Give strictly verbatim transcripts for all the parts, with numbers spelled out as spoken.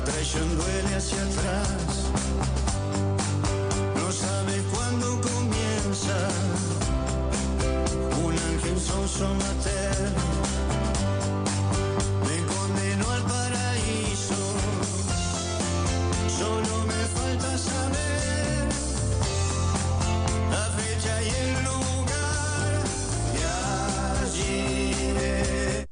traición duele hacia atrás. No sabes cuándo comienza. Un ángel sonso materno me condenó al paraíso. Solo me falta saber la fecha y el lugar, y allí iré.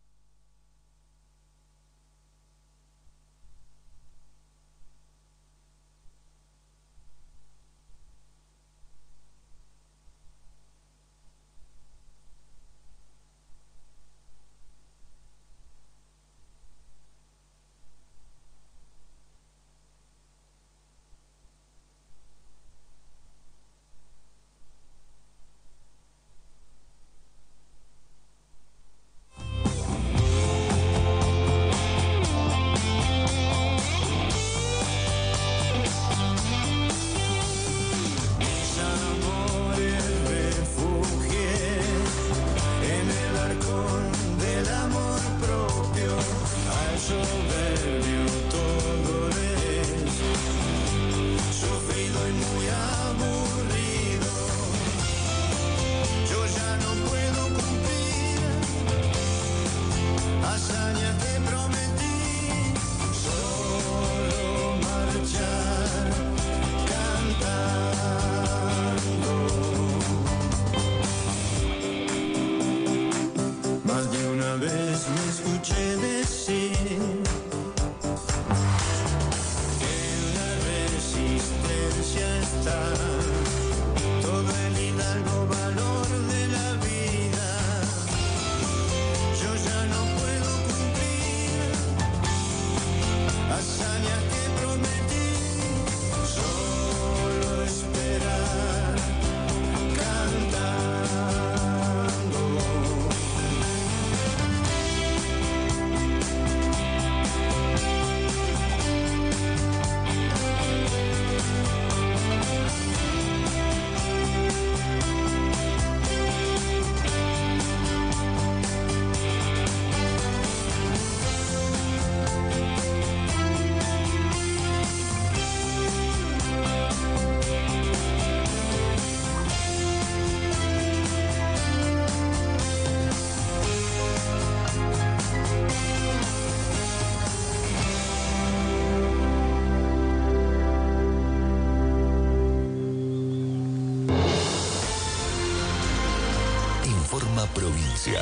Provincia.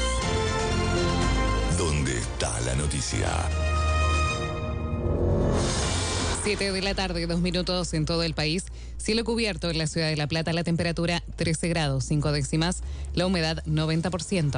¿Dónde está la noticia? Siete de la tarde, dos minutos en todo el país. Cielo cubierto en la ciudad de La Plata, la temperatura trece grados, cinco décimas, la humedad noventa por ciento.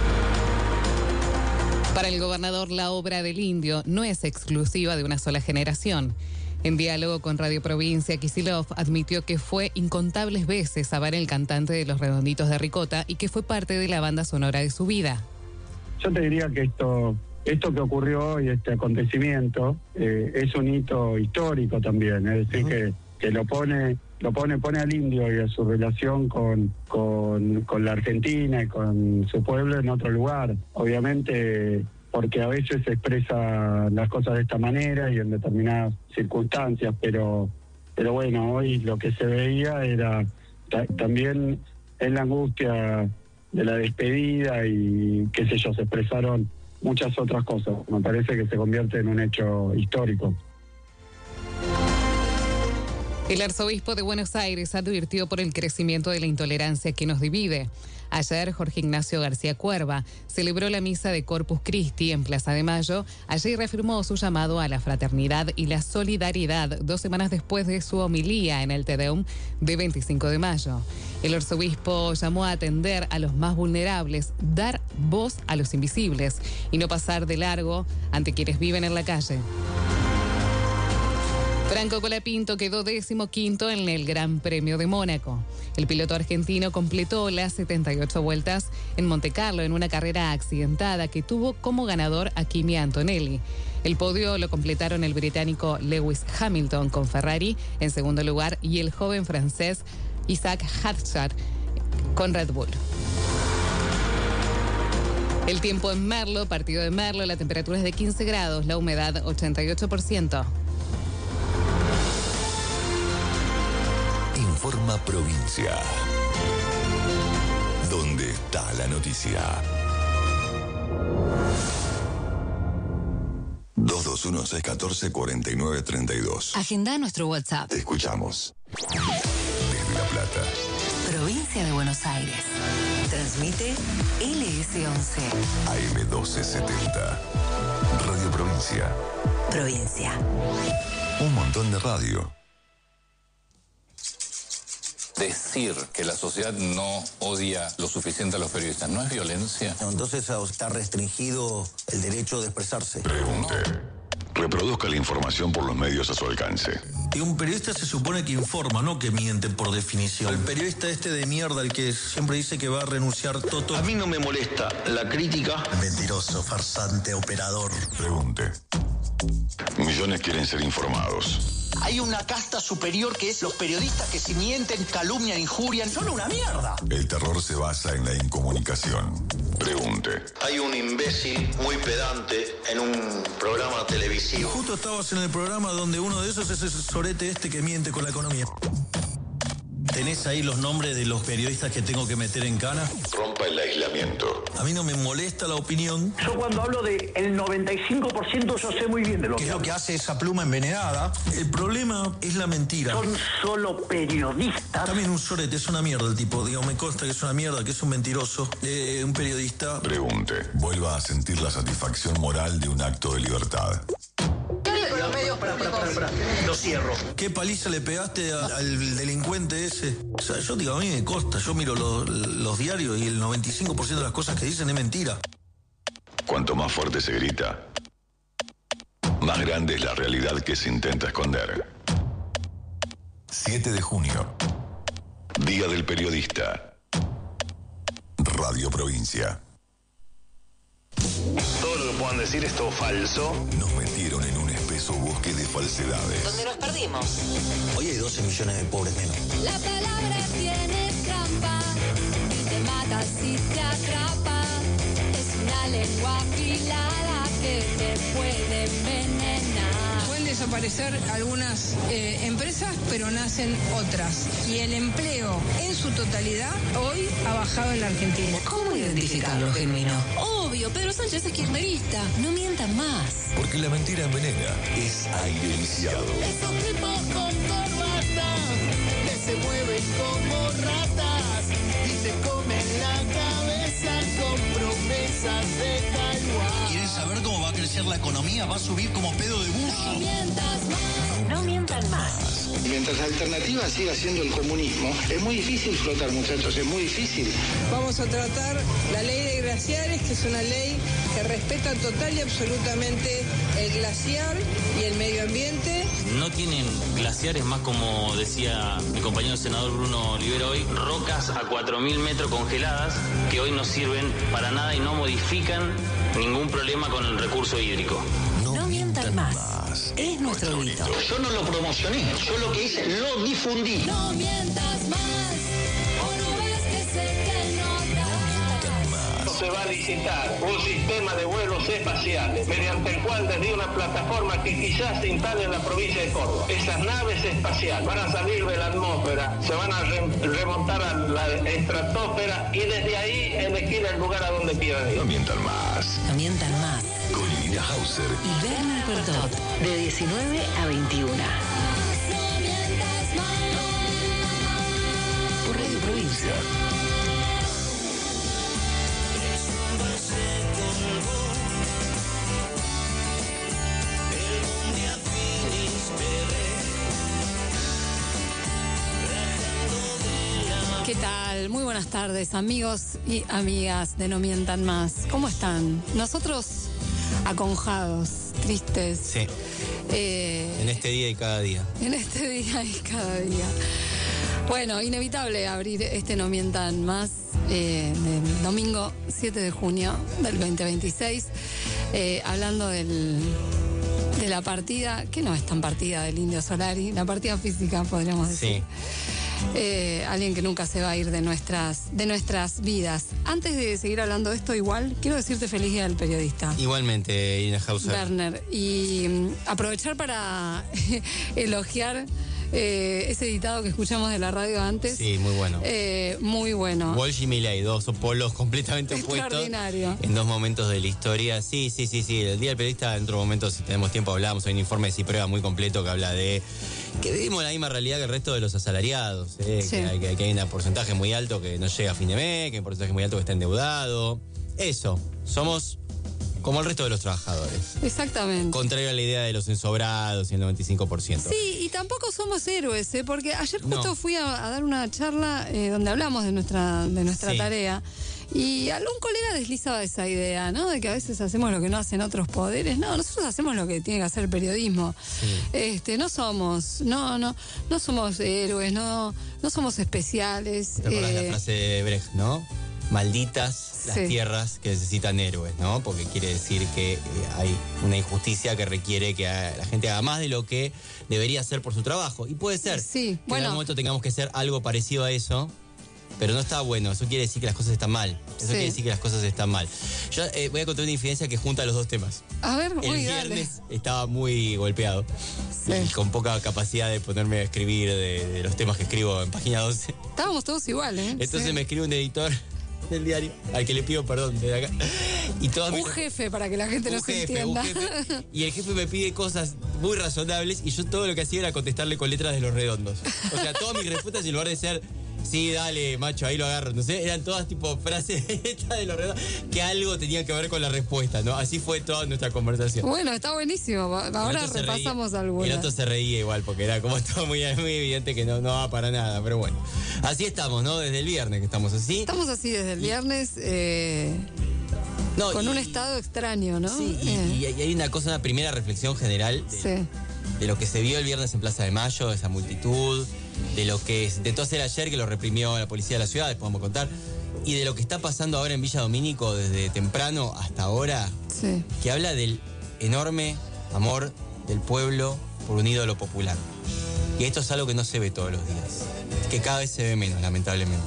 Para el gobernador, la obra del Indio no es exclusiva de una sola generación. En diálogo con Radio Provincia, Kicillof admitió que fue incontables veces a ver el cantante de Los Redonditos de Ricota y que fue parte de la banda sonora de su vida. Yo te diría que esto, esto que ocurrió hoy, este acontecimiento, eh, es un hito histórico también, es decir, uh-huh. que, que lo pone, lo pone, pone al Indio y a su relación con, con, con la Argentina y con su pueblo en otro lugar. Obviamente, porque a veces se expresa las cosas de esta manera y en determinadas circunstancias, pero pero bueno, hoy lo que se veía era ta- también en la angustia de la despedida y qué sé yo, se expresaron muchas otras cosas. Me parece que se convierte en un hecho histórico. El arzobispo de Buenos Aires advirtió por el crecimiento de la intolerancia que nos divide. Ayer, Jorge Ignacio García Cuerva celebró la misa de Corpus Christi en Plaza de Mayo. Allí reafirmó su llamado a la fraternidad y la solidaridad dos semanas después de su homilía en el Te Deum de veinticinco de mayo. El arzobispo llamó a atender a los más vulnerables, dar voz a los invisibles y no pasar de largo ante quienes viven en la calle. Franco Colapinto quedó decimoquinto en el Gran Premio de Mónaco. El piloto argentino completó las setenta y ocho vueltas en Montecarlo en una carrera accidentada que tuvo como ganador a Kimi Antonelli. El podio lo completaron el británico Lewis Hamilton con Ferrari en segundo lugar y el joven francés Isaac Hadjar con Red Bull. El tiempo en Merlo, partido de Merlo, la temperatura es de quince grados, la humedad ochenta y ocho por ciento. Informa Provincia. ¿Dónde está la noticia? dos dos uno seis uno cuatro cuatro nueve tres dos. Agenda nuestro WhatsApp. Te escuchamos. Desde La Plata. Provincia de Buenos Aires. Transmite L S once. A M doce setenta. Radio Provincia. Provincia. Un montón de radio. Decir que la sociedad no odia lo suficiente a los periodistas no es violencia. Entonces está restringido el derecho de expresarse. Pregunte. Reproduzca la información por los medios a su alcance. Y un periodista se supone que informa, no que miente por definición. El periodista este de mierda, el que siempre dice que va a renunciar Toto. A mí no me molesta la crítica. Mentiroso, farsante, operador. Pregunte. Millones quieren ser informados. Hay una casta superior que es los periodistas que si mienten, calumnian, injurian, son una mierda. El terror se basa en la incomunicación. Pregunte. Hay un imbécil muy pedante en un programa televisivo. Justo estabas en el programa donde uno de esos es ese sorete este que miente con la economía. ¿Tenés ahí los nombres de los periodistas que tengo que meter en cana? Rompa el aislamiento. A mí no me molesta la opinión. Yo cuando hablo de el noventa y cinco por ciento yo sé muy bien de lo ¿Qué que es lo hablo. que hace esa pluma envenenada? El problema es la mentira. Son solo periodistas. También un sorete, es una mierda el tipo. Digo, me consta que es una mierda, que es un mentiroso. Eh, un periodista. Pregunte. Vuelva a sentir la satisfacción moral de un acto de libertad. Los medios públicos. Lo cierro. ¿Qué paliza le pegaste a- al delincuente ese? O sea, yo digo, a mí me consta. Yo miro los, los diarios y el noventa y cinco por ciento de las cosas que dicen es mentira. Cuanto más fuerte se grita, más grande es la realidad que se intenta esconder. siete de junio. Día del Periodista. Radio Provincia. Todo lo que puedan decir es todo falso. Nos metieron en un espeso bosque de falsedades. ¿Dónde nos perdimos? Hoy hay doce millones de pobres menos. La palabra tiene trampa y te mata si te atrapa. Es una lengua afilada que te puede envenenar. Pueden desaparecer algunas eh, empresas, pero nacen otras. Y el empleo en su totalidad hoy ha bajado en la Argentina. ¿Cómo identificar lo genuino? Obvio, Pedro Sánchez es kirchnerista. No mientan más. Porque la mentira envenena. Es aire viciado. Esos tipos con corbata que se mueven como ratas y te comen la cabeza con promesas de Taiwán. ¿Quieren saber cómo va a crecer la economía? Va a subir como pedo de No buzo. mientas más. No mientan más. Mientras la alternativa siga siendo el comunismo, es muy difícil flotar, muchachos, es muy difícil. Vamos a tratar la ley de glaciares, que es una ley que respeta total y absolutamente el glaciar y el medio ambiente. No tienen glaciares, más como decía mi compañero senador Bruno Olivera hoy, rocas a cuatro mil metros congeladas que hoy no sirven para nada y no modifican ningún problema con el recurso hídrico. No mientan más. Es nuestro grito. Yo no lo promocioné, yo lo que hice, lo difundí. No mientas más. O no ves que se te nota. Se va a licitar un sistema de vuelos espaciales mediante el cual desde una plataforma que quizás se instale en la provincia de Córdoba. Esas naves espaciales van a salir de la atmósfera, se van a re- remontar a la estratosfera y desde ahí elegir el lugar a donde quieran ir. No mientan más. No mientan más. Con Lina Hauser. Y Werner Perdot. De diecinueve a veintiuno. No mientas más. Por Radio Provincia. ¿Qué tal? Muy buenas tardes, amigos y amigas de No Mientan Más. ¿Cómo están? Nosotros aconjados, tristes. Sí. Eh, En este día y cada día. en este día y cada día. Bueno, inevitable abrir este No Mientan Más eh, del domingo siete de junio del veinte veintiséis, eh, hablando del, de la partida, que no es tan partida del Indio Solari, la partida física, podríamos decir. Sí. eh, alguien que nunca se va a ir de nuestras, de nuestras vidas. Antes de seguir hablando de esto, igual, quiero decirte feliz día del periodista. Igualmente, Irina Hauser. Werner, y mm, aprovechar para elogiar eh, ese editado que escuchamos de la radio antes. Sí, muy bueno. Eh, muy bueno. Walsh y Milei, dos polos completamente opuestos. Extraordinario. En dos momentos de la historia. Sí, sí, sí, sí. El Día del Periodista, en otro momento, si tenemos tiempo, hablamos. Hay un informe de Ciprueba muy completo que habla de que vivimos la misma realidad que el resto de los asalariados. ¿eh? Sí. Que, hay, que, que hay un porcentaje muy alto que no llega a fin de mes, que hay un porcentaje muy alto que está endeudado. Eso. Somos como el resto de los trabajadores. Exactamente. Contrario a la idea de los ensobrados y el noventa y cinco por ciento. Sí, y tampoco somos héroes, ¿eh? Porque ayer justo No. fui a, a dar una charla eh, donde hablamos de nuestra, de nuestra Sí. tarea. Y algún colega deslizaba esa idea, ¿no? De que a veces hacemos lo que no hacen otros poderes. No, nosotros hacemos lo que tiene que hacer el periodismo. Sí. Este, no somos, no, no, no somos héroes, no, no somos especiales. ¿Te acordás eh, la frase de Brecht, no? Malditas las Sí. tierras que necesitan héroes, ¿no? Porque quiere decir que eh, hay una injusticia que requiere que eh, la gente haga más de lo que debería hacer por su trabajo. Y puede ser Sí, que bueno. en algún momento tengamos que hacer algo parecido a eso, pero no está bueno. Eso quiere decir que las cosas están mal. Eso Sí. quiere decir que las cosas están mal. Yo eh, voy a contar una infidencia que junta los dos temas. A ver, El uy, dale. viernes estaba muy golpeado Sí. y con poca capacidad de ponerme a escribir de, de los temas que escribo en página doce. Estábamos todos igual, ¿eh? Entonces Sí. me escribe un editor del diario, al que le pido perdón desde acá. Y todas Un mis- jefe, para que la gente un no se jefe, un entienda. jefe. Y el jefe me pide cosas muy razonables y yo todo lo que hacía era contestarle con letras de los redondos. O sea, todas mis respuestas, en lugar de ser, sí, dale, macho, ahí lo agarro, no sé, eran todas tipo frases hechas de los redondos que algo tenía que ver con la respuesta, ¿no? Así fue toda nuestra conversación. Bueno, está buenísimo. Va- El Ahora otro se repasamos reía, algunas. El otro se reía igual porque era como todo muy, muy evidente que no, no va para nada, pero bueno. Así estamos, ¿no? Desde el viernes que estamos así. Estamos así desde el viernes eh, No, con y- un estado extraño, ¿no? Sí, y, Eh, y hay una cosa, una primera reflexión general de, sí. de lo que se vio el viernes en Plaza de Mayo, esa multitud, de lo que se intentó hacer ayer, que lo reprimió la policía de la ciudad, después vamos a contar, y de lo que está pasando ahora en Villa Domínico desde temprano hasta ahora, Sí. que habla del enorme amor del pueblo por un ídolo popular. Y esto es algo que no se ve todos los días, que cada vez se ve menos, lamentablemente.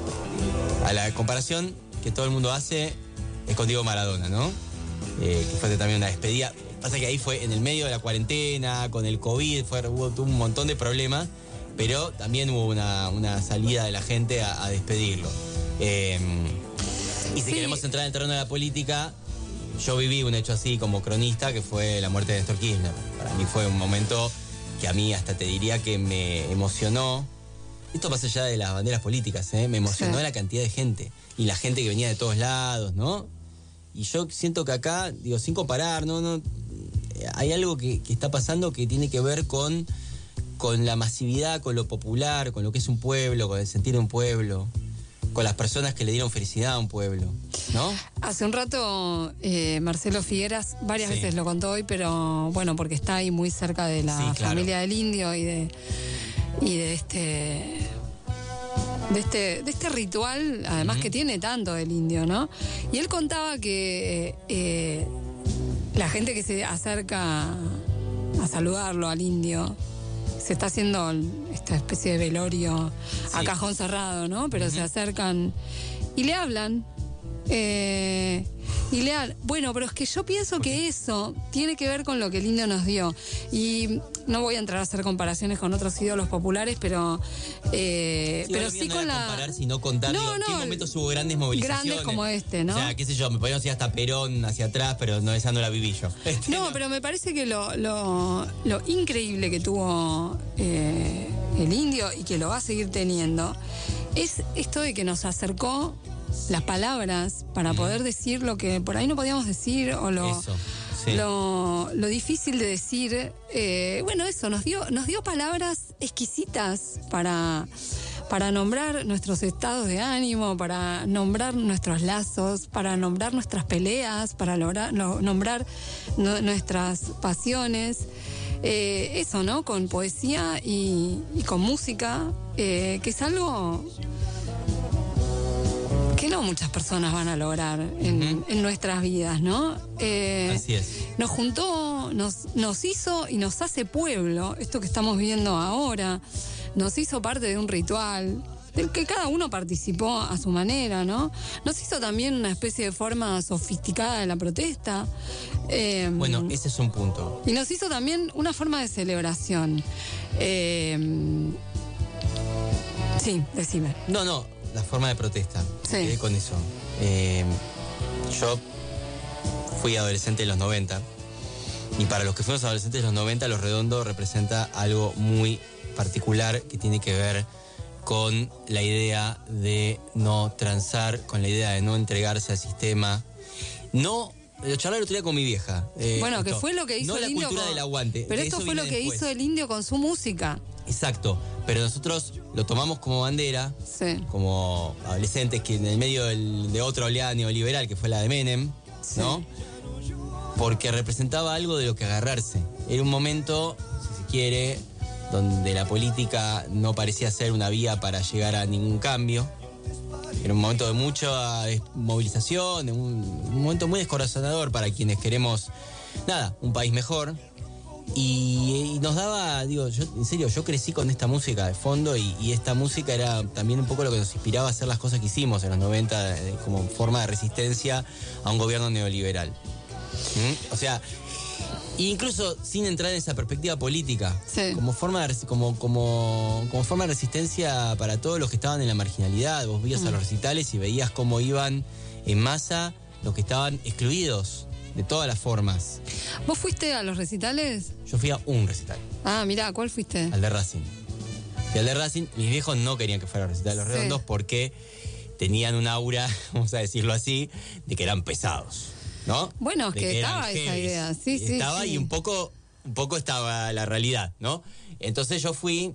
A la comparación que todo el mundo hace es con Diego Maradona, ¿no? Eh, que fue también una despedida. Pasa que ahí fue en el medio de la cuarentena, con el COVID, fue, hubo tuvo un montón de problemas, pero también hubo una, una salida de la gente a, a despedirlo. Eh, y si Sí. queremos entrar en el terreno de la política, yo viví un hecho así como cronista, que fue la muerte de Néstor Kirchner. Para mí fue un momento que a mí hasta te diría que me emocionó. Esto más allá de las banderas políticas, ¿eh? Me emocionó Sí. la cantidad de gente. Y la gente que venía de todos lados, ¿no? Y yo siento que acá, digo, sin comparar, ¿no? no hay algo que, que está pasando que tiene que ver con, con la masividad, con lo popular, con lo que es un pueblo, con el sentir de un pueblo, con las personas que le dieron felicidad a un pueblo, ¿no? Hace un rato eh, Marcelo Figueras varias Sí. veces lo contó hoy, pero bueno, porque está ahí muy cerca de la Sí, claro. familia del indio y de y de este de este de este ritual, además Ujú. que tiene tanto del indio, ¿no? Y él contaba que eh, la gente que se acerca a saludarlo al indio se está haciendo esta especie de velorio a Sí. cajón cerrado, ¿no? Pero Ujú. se acercan y le hablan. eh, y le hablan. Bueno, pero es que yo pienso que eso tiene que ver con lo que el indio nos dio. Y no voy a entrar a hacer comparaciones con otros ídolos populares, pero, eh, Sí, pero igual sí lo mío no con era la... comparar, sino contar No, digo, no, qué momentos hubo grandes movilizaciones. grandes como este, ¿no? O sea, qué sé yo, me podíamos ir hasta Perón, hacia atrás, pero no, esa no la viví yo. Este, No, pero me parece que lo, lo, lo increíble que tuvo eh, el indio y que lo va a seguir teniendo es esto de que nos acercó las palabras para poder decir lo que por ahí no podíamos decir o lo, Eso, sí. lo, lo difícil de decir. Eh, bueno, eso, nos dio, nos dio palabras exquisitas para, para nombrar nuestros estados de ánimo, para nombrar nuestros lazos, para nombrar nuestras peleas, para lograr, no, nombrar no- nuestras pasiones. Eh, eso, ¿no? Con poesía y, y con música, eh, que es algo que no muchas personas van a lograr en, Ujú. en nuestras vidas, ¿no? Eh, Así es. nos juntó, nos, nos hizo y nos hace pueblo, esto que estamos viendo ahora, nos hizo parte de un ritual del que cada uno participó a su manera, ¿no? Nos hizo también una especie de forma sofisticada de la protesta. Eh, Bueno, ese es un punto. Y nos hizo también una forma de celebración. Eh, sí, decime. No, no, la forma de protesta. Sí. Me quedé con eso. Eh, yo fui adolescente en los noventa. Y para los que fuimos adolescentes de los noventa, Los Redondos representa algo muy particular que tiene que ver con la idea de no transar, con la idea de no entregarse al sistema. No, lo charlé el otro día con mi vieja. Eh, bueno, que esto, fue lo que hizo no el la indio. cultura con... del aguante. Pero de esto eso fue lo viene que después. hizo el indio con su música. Exacto, pero nosotros lo tomamos como bandera, Sí. como adolescentes, que en el medio del- de otra oleada neoliberal, que fue la de Menem, ¿no? Porque representaba algo de lo que agarrarse. Era un momento, si se quiere, donde la política no parecía ser una vía para llegar a ningún cambio. Era un momento de mucha movilización, de un, un momento muy descorazonador para quienes queremos, nada, un país mejor. Y, y nos daba, digo, yo en serio, yo crecí con esta música de fondo y, y esta música era también un poco lo que nos inspiraba a hacer las cosas que hicimos en los noventa eh, como forma de resistencia a un gobierno neoliberal. ¿Mm? O sea, incluso sin entrar en esa perspectiva política, Sí. como forma de, como, como, como forma de resistencia para todos los que estaban en la marginalidad. Vos veías Mm. a los recitales y veías cómo iban en masa los que estaban excluidos de todas las formas. ¿Vos fuiste a los recitales? Yo fui a un recital, Ah, mirá, ¿cuál fuiste? al de Racing. Fui al de Racing. Mis viejos no querían que fuera al recital de Los Sí. Redondos porque tenían un aura, vamos a decirlo así, de que eran pesados, ¿no? Bueno, es De que eran estaba esa heavies. idea. Sí, sí, Estaba sí. y un poco, un poco estaba la realidad, ¿no? Entonces yo fui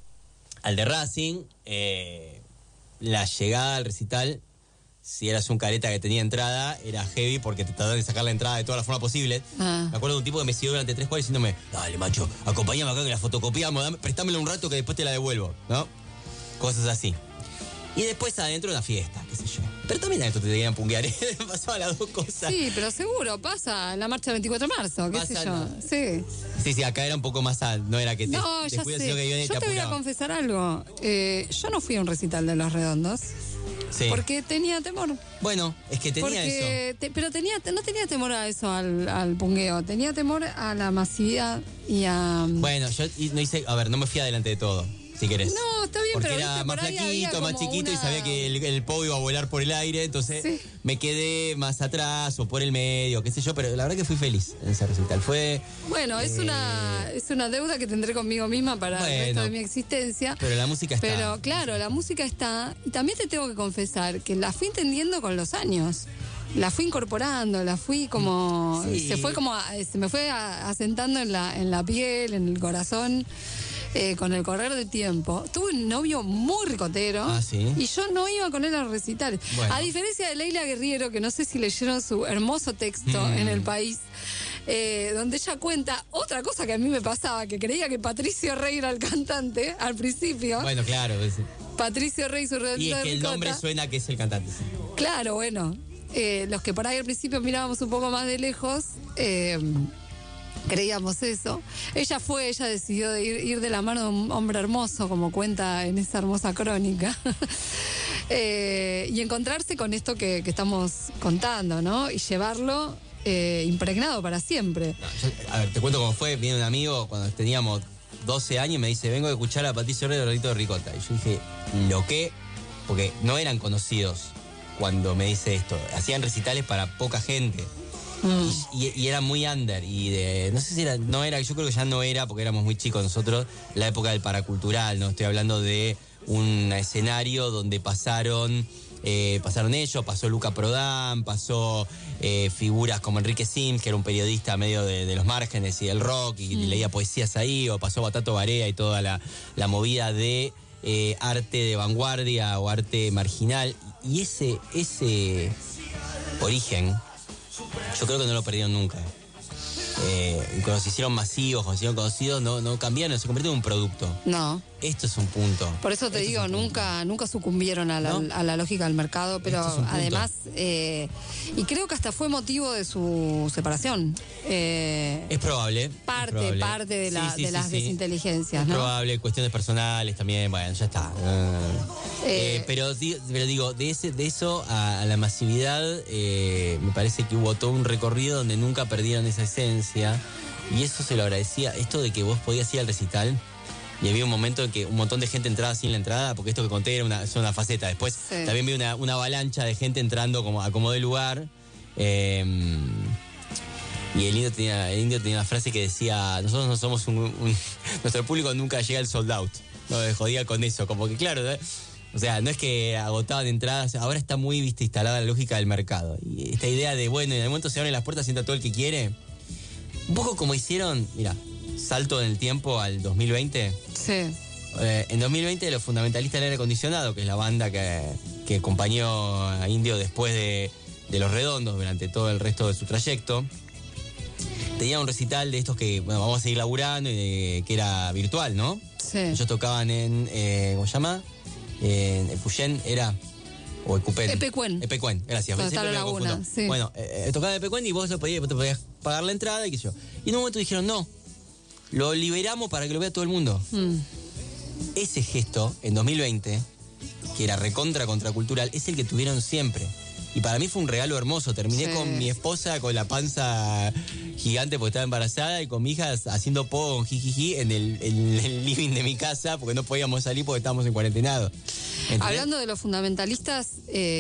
al de Racing, eh, la llegada al recital, si eras un careta que tenía entrada, era heavy porque te trataban de sacar la entrada de toda la forma posible. Ah. Me acuerdo de un tipo que me siguió durante tres cuadras diciéndome, dale, macho, acompáñame acá que la fotocopiamos, dame, préstamela un rato que después te la devuelvo, ¿no? Cosas así. Y después adentro una fiesta, qué sé yo. Pero también adentro te tenían punguear, ¿eh? Pasaban las dos cosas. Sí, pero seguro, pasa en la marcha del veinticuatro de marzo, qué Pasa, sé yo. no. Sí. Sí, sí, acá era un poco más al, no era que te No, ya descuidas, sé. sino que iban y Yo te voy a apuraban. confesar algo. Eh, yo no fui a un recital de Los Redondos Sí. porque tenía temor. Bueno, es que tenía Porque eso. te- pero tenía, no tenía temor a eso, al, al pungueo. Tenía temor a la masividad y a... Bueno, yo y- no hice, a ver, no me fui adelante de todo, si querés. No, está bien, Porque pero era viste, más por ahí flaquito, había más como chiquito y una- sabía que el, el pogo iba a volar por el aire, entonces Sí. me quedé más atrás o por el medio, qué sé yo, pero la verdad que fui feliz en ese recital. Fue, Bueno, es Eh, una es una deuda que tendré conmigo misma para el Bueno. resto de mi existencia. pero la música está. Pero claro, la música está. Y también te tengo que confesar que la fui entendiendo con los años. La fui incorporando, la fui como. Sí. Se fue como. a- se me fue a- asentando en la, en la piel, en el corazón. eh, con el correr del tiempo. Tuve un novio muy ricotero. Ah, ¿sí? Y yo no iba con él a los recitales. Bueno. A diferencia de Leila Guerriero, que no sé si leyeron su hermoso texto Mm. en El País. eh, donde ella cuenta otra cosa que a mí me pasaba, que creía que Patricio Rey era el cantante al principio. Bueno, claro. es- Patricio Rey, su y redondita es de que el nombre ricota. suena que es el cantante. sí. Claro, bueno. eh, los que por ahí al principio mirábamos un poco más de lejos, eh, creíamos eso. Ella fue, ella decidió de ir, ir de la mano de un hombre hermoso, como cuenta en esa hermosa crónica. Eh, y encontrarse con esto que, que estamos contando, ¿no? Y llevarlo eh, impregnado para siempre. No, yo- a ver, te cuento cómo fue. Viene un amigo cuando teníamos doce años y me dice, vengo a escuchar a Patricio Rey de Gordito de Ricota. Y yo dije, ¿lo qué? Porque no eran conocidos cuando me dice esto. Hacían recitales para poca gente. Y, y- y era muy under. Y de, no sé si era, no era, yo creo que ya no era, porque éramos muy chicos nosotros, la época del paracultural, ¿no? Estoy hablando de un escenario donde pasaron, eh, pasaron ellos, pasó Luca Prodan, pasó eh, figuras como Enrique Sims, que era un periodista medio de, de los márgenes y del rock, y Mm. leía poesías ahí, o pasó Batato Barea y toda la, la movida de eh, arte de vanguardia o arte marginal. Y ese, ese origen, yo creo que no lo perdieron nunca. eh, cuando se hicieron masivos, cuando se hicieron conocidos, no, no cambiaron, no se convirtieron en un producto. No. Esto es un punto. Por eso te Esto digo, nunca, nunca sucumbieron a la, ¿No? a la lógica del mercado, pero Esto es un punto. además, eh, y creo que hasta fue motivo de su separación. Eh, Es probable. parte, es probable. parte de, la, Sí, sí, de sí, las sí. desinteligencias, Es ¿no? probable, cuestiones personales también, bueno, ya está. Eh, eh, pero, di- pero digo, de ese, de eso a, a la masividad, eh, me parece que hubo todo un recorrido donde nunca perdieron esa esencia. Y eso se lo agradecía. Esto de que vos podías ir al recital y había un momento en que un montón de gente entraba sin la entrada, porque esto que conté era una, es una faceta. Después Sí. también vi una, una avalancha de gente entrando como a como de lugar. Eh, y el indio tenía, el indio tenía una frase que decía, nosotros no somos un, un- nuestro público nunca llega al sold out. No, me jodía con eso, como que claro, ¿no? O sea, no es que agotaban entradas, ahora está muy viste instalada la lógica del mercado. Y esta idea de, bueno, en el momento se abren las puertas, sienta todo el que quiere. Un poco como hicieron, mira, salto en el tiempo al dos mil veinte. Sí. Eh, en dos mil veinte los fundamentalistas del aire acondicionado, que es la banda que, que acompañó a Indio después de, de Los Redondos durante todo el resto de su trayecto, tenía un recital de estos que, bueno, vamos a seguir laburando, y de- que era virtual, ¿no? Sí. Ellos tocaban en, eh, ¿cómo se llama? En Epuyén era, o Ecupén. Epecuen. Epecuen, gracias. Donde Siempre está la me laguna, confundo. sí. Bueno, eh, eh, tocaban Epecuen y vos, lo podías, vos te podías pagar la entrada y qué sé yo. Y en un momento dijeron, no, lo liberamos para que lo vea todo el mundo. Mm. Ese gesto, en dos mil veinte, que era recontra contracultural, es el que tuvieron siempre. Y para mí fue un regalo hermoso. Terminé Sí. con mi esposa con la panza gigante porque estaba embarazada y con mi hija haciendo pogo con jijiji en el, en el living de mi casa porque no podíamos salir porque estábamos en cuarentenado. ¿Entendés? Hablando de los fundamentalistas,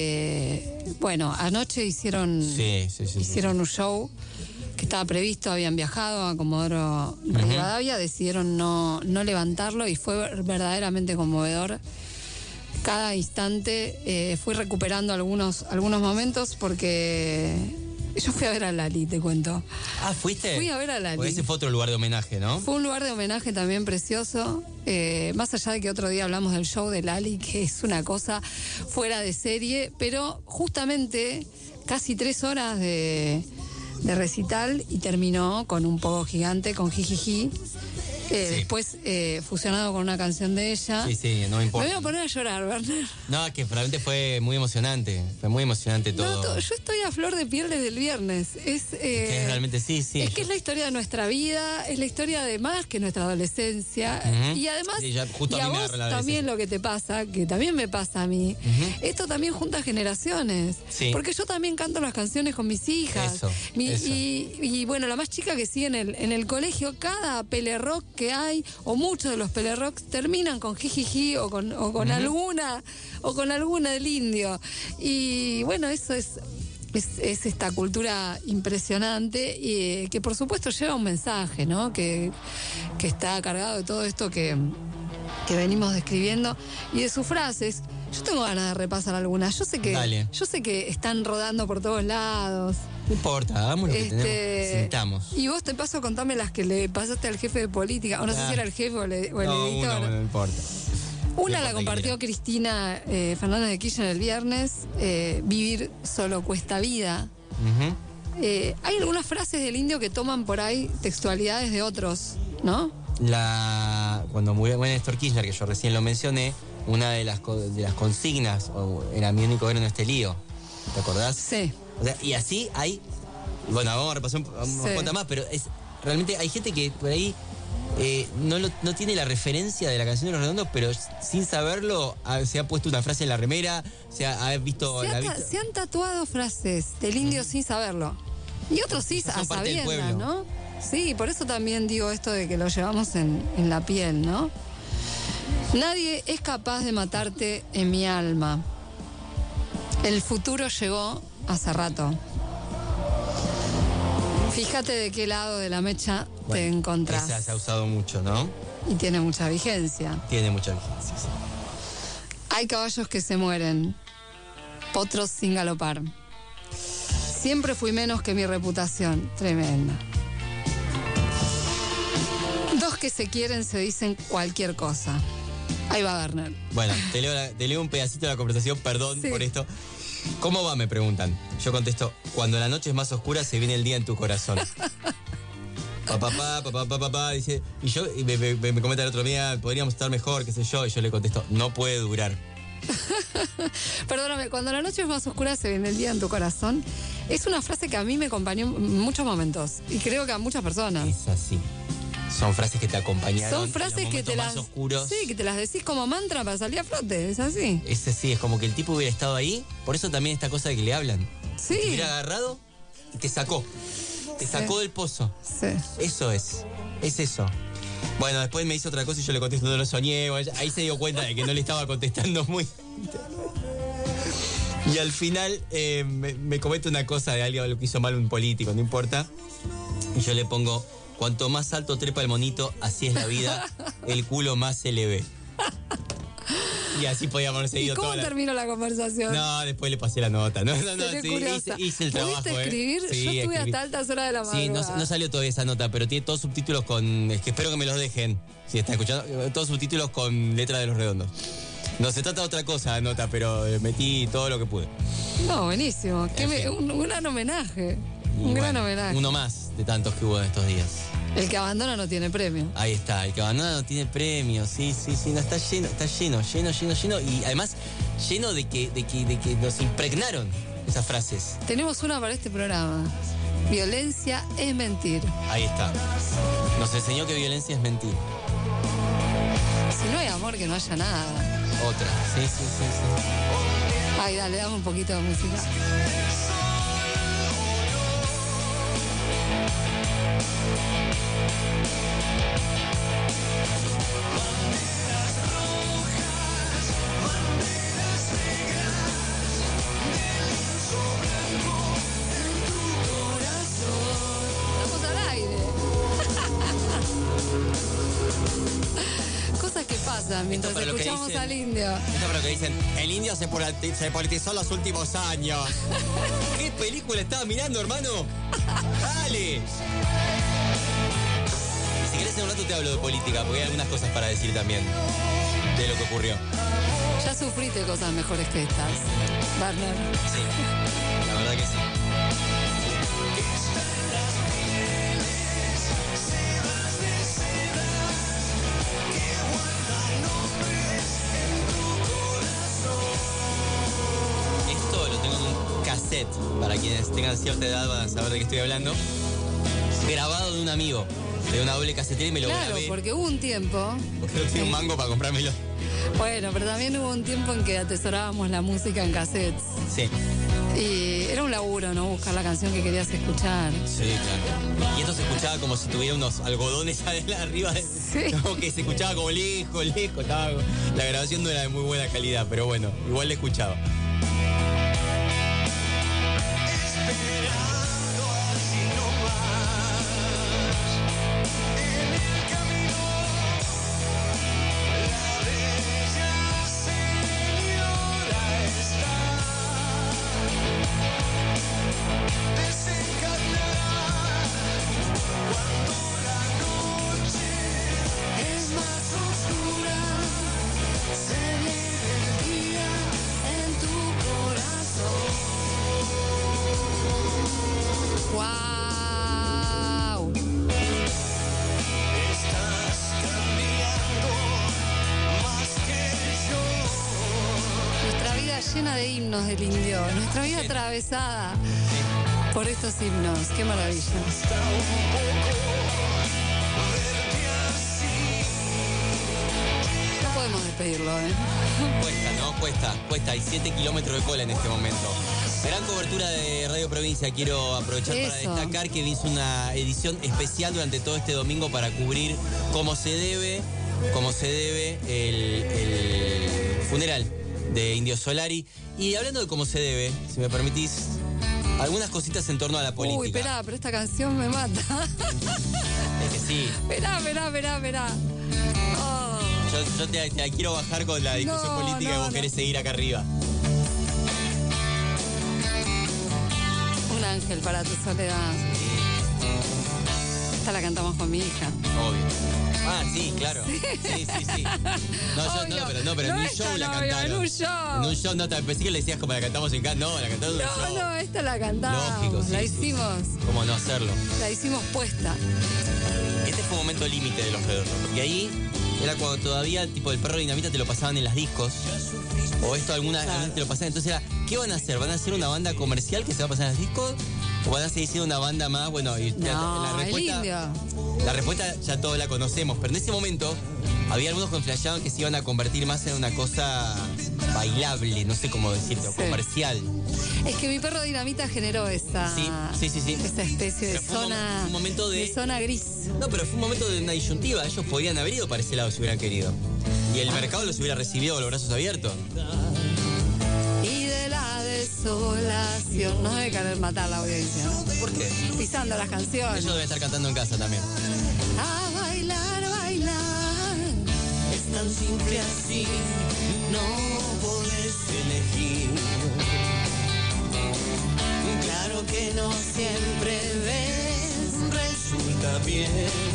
eh, bueno, anoche hicieron, Sí, sí, sí, sí. hicieron un show que estaba previsto, habían viajado a Comodoro Rivadavia, decidieron no, no levantarlo y fue verdaderamente conmovedor. Cada instante eh, fui recuperando algunos, algunos momentos porque yo fui a ver a Lali, te cuento. Ah, ¿fuiste? Fui a ver a Lali. Porque ese fue otro lugar de homenaje, ¿no? Fue un lugar de homenaje también precioso, eh, más allá de que otro día hablamos del show de Lali, que es una cosa fuera de serie, pero justamente casi tres horas de, de recital y terminó con un poco gigante, con Jijiji. Eh, Sí. Después eh, fusionado con una canción de ella. Sí, sí, no me Me importa. voy a poner a llorar, Werner. No, es que realmente fue muy emocionante. Fue muy emocionante todo. No, to- yo estoy a flor de piel desde el viernes. Es, eh, Que es realmente sí, sí. es que es la historia de nuestra vida, es la historia de más que nuestra adolescencia. Ujú. Y además, Sí, ya justo y a a mí me vos agarró la también adolescencia. lo que te pasa, que también me pasa a mí, Ujú. esto también junta generaciones. Sí. Porque yo también canto las canciones con mis hijas. Eso, Mi- eso. Y, y bueno, la más chica que sigue en el, en el colegio, cada pele rock que hay, o muchos de los pele rocks, terminan con jijiji o con, o con Ujú. alguna, o con alguna del indio. Y bueno, eso es. Es, es esta cultura impresionante y eh, que por supuesto lleva un mensaje, ¿no? Que, que está cargado de todo esto que, que venimos describiendo y de sus frases. Yo tengo ganas de repasar algunas. Yo sé que, Dale. yo sé que están rodando por todos lados. No importa, hagamos lo que Este, tenemos. Sintamos. Y vos te paso a contarme las que le pasaste al jefe de política, o no sé Ah. si era el jefe o, le- o el No, editor. uno, no importa. Una No la importa compartió quién Cristina eh, Fernández de Kirchner el viernes, eh, vivir solo cuesta vida. Ujú. Eh, hay algunas frases del indio que toman por ahí textualidades de otros, ¿no? La, cuando murió bueno, Néstor Kirchner, que yo recién lo mencioné, una de las, co- de las consignas o, era mi único gobierno en este lío. ¿Te acordás? Sí. O sea, y así hay. Bueno, vamos a repasar un- unas Sí. cuantas más, pero es realmente hay gente que por ahí eh, no, lo- no tiene la referencia de la canción de Los Redondos, pero sin saberlo ha- se ha puesto una frase en la remera, se ha, ha visto. Se, la ha ha ta- visto- se han tatuado frases del indio sin saberlo. Y otros sí Son a parte del sabiendas, pueblo. ¿no? Sí, por eso también digo esto de que lo llevamos en, en la piel, ¿no? Nadie es capaz de matarte en mi alma. El futuro llegó hace rato. Fíjate de qué lado de la mecha te Bueno, encontrás. Esa se ha usado mucho, ¿no? Y tiene mucha vigencia. Tiene mucha vigencia, sí. Hay caballos que se mueren, potros sin galopar. Siempre fui menos que mi reputación, tremenda. Dos que se quieren se dicen cualquier cosa. Ahí va Werner. Bueno, te leo, la- te leo un pedacito de la conversación, perdón Sí. por esto. ¿Cómo va? Me preguntan. Yo contesto, cuando la noche es más oscura se viene el día en tu corazón. Papá, papá, papá, papá, papá, dice, y yo, y me, me, me comenta el otro día, podríamos estar mejor, qué sé yo, y yo le contesto, no puede durar. Perdóname, cuando la noche es más oscura se viene el día en tu corazón. Es una frase que a mí me acompañó en muchos momentos y creo que a muchas personas. Es así. Son frases que te acompañaron. Son frases en los que te momentos las más oscuros. Sí, que te las decís como mantra para salir a flote, es así. Es así, es como que el tipo hubiera estado ahí. Por eso también esta cosa de que le hablan. Sí. Te hubiera agarrado y te sacó. Te Sí. sacó del pozo. Sí. Eso es. Es eso. Bueno, después me hizo otra cosa y yo le contesto, no lo soñé. Bueno, ahí se dio cuenta de que no le estaba contestando muy. Y al final eh, me, me comenta una cosa de alguien, lo que hizo mal un político, no importa. Y yo le pongo, cuanto más alto trepa el monito, así es la vida, el culo más se le ve. Y así podíamos haber seguido ¿Y cómo toda la... terminó la conversación? No, después le pasé la nota. No, no, no, Seré sí, curiosa. hice, hice el trabajo. ¿Pudiste escribir? ¿eh? Sí, Yo estuve escribí. hasta altas horas de la madrugada. Sí, no, no salió todavía esa nota, pero tiene todos subtítulos con... Es que espero que me los dejen, si están escuchando. Todos subtítulos con letra de los redondos. No se trata de otra cosa la nota, pero metí todo lo que pude. No, buenísimo. Qué En me- fin. un, un gran homenaje. Y Un gran bueno, homenaje. Uno más de tantos que hubo en estos días. El que abandona no tiene premio. Ahí está, el que abandona no tiene premio, sí, sí, sí, no, está lleno, está lleno, lleno, lleno, lleno, y además lleno de que, de que, de que nos impregnaron esas frases. Tenemos una para este programa. Violencia es mentir. Ahí está. Nos enseñó que violencia es mentir. Si no hay amor, que no haya nada. Otra, sí, sí, sí, sí. Ay, dale, dame un poquito de música. Estamos al aire. Cosas que pasan mientras para lo que escuchamos dicen- al indio. Esto para lo que dicen, el indio se, politi- se politizó en los últimos años. ¿Qué película estaba mirando, hermano? Dale. Si querés en un rato te hablo de política, porque hay algunas cosas para decir también de lo que ocurrió. Ya sufriste cosas mejores que estas, Werner. Sí, la verdad que sí. Esto lo tengo en un cassette, para quienes tengan cierta edad van a saber de qué estoy hablando. Grabado de un amigo, de una doble casetera y me lo Claro, grabé. porque hubo un tiempo. Porque no tenía un mango para comprármelo. Bueno, pero también hubo un tiempo en que atesorábamos la música en cassettes. Sí, Y era un laburo, ¿no? Buscar la canción que querías escuchar. sí, claro. Y esto se escuchaba como si tuviera unos algodones arriba. De, Sí. Como que se escuchaba como lejos, lejos. Estaba, la grabación no era de muy buena calidad, pero bueno, igual la escuchaba. Es más oscura, se viene el día en tu corazón. ¡Wow! Estás cambiando más que yo. Nuestra vida llena de himnos del indio. Nuestra vida atravesada por estos himnos. ¡Qué maravilla! No podemos despedirlo, ¿eh? Cuesta, ¿no? Cuesta, cuesta. Hay siete kilómetros de cola en este momento. Gran cobertura de Radio Provincia. Quiero aprovechar para Eso. destacar que hizo una edición especial durante todo este domingo para cubrir como se debe, como se debe el, el funeral de Indio Solari. Y hablando de cómo se debe, si me permitís, algunas cositas en torno a la política. Uy, esperá, pero esta canción me mata. Es que sí. Esperá, esperá, esperá, esperá. Oh. Yo, yo te, te la quiero bajar con la discusión No, política no, y vos no. querés seguir acá arriba. Un ángel para tu soledad. Esta la cantamos con mi hija. Obvio. Ah, sí, claro. Sí, sí, sí. sí. No, yo, no, pero, no, pero no en un esta, show la no, cantaron. En un show. En un show, no, te pensé que le decías como la cantamos en casa. No, la cantamos en un show. No, no, esta la cantamos. Lógico, sí, La sí. hicimos. ¿Cómo no hacerlo? La hicimos puesta. Este fue un momento límite de los redondos, porque ahí era cuando todavía tipo el perro dinamita te lo pasaban en las discos, o esto alguna Claro. vez te lo pasaban, entonces era, ¿qué van a hacer? ¿Van a hacer una banda comercial que se va a pasar en las discos? ¿O van a seguir siendo una banda más? Bueno, y ya- No, la el respuesta indio. la respuesta ya todos la conocemos, pero en ese momento había algunos que flasheaban que se iban a convertir más en una cosa bailable, no sé cómo decirlo, Sí. comercial. Es que mi perro dinamita generó esa, Sí, sí, sí, sí. esa especie de Pero fue un zona, mom- un momento de- zona gris. No, pero fue un momento de una disyuntiva. Ellos podrían haber ido para ese lado si hubieran querido. Y el mercado los hubiera recibido con los brazos abiertos. Y de la desolación. No debe querer matar la audiencia, ¿no? ¿Por qué? Pisando las canciones. Ellos deben estar cantando en casa también. A bailar, bailar. Es tan simple así, no podés elegir. Claro que no siempre ves, resulta bien.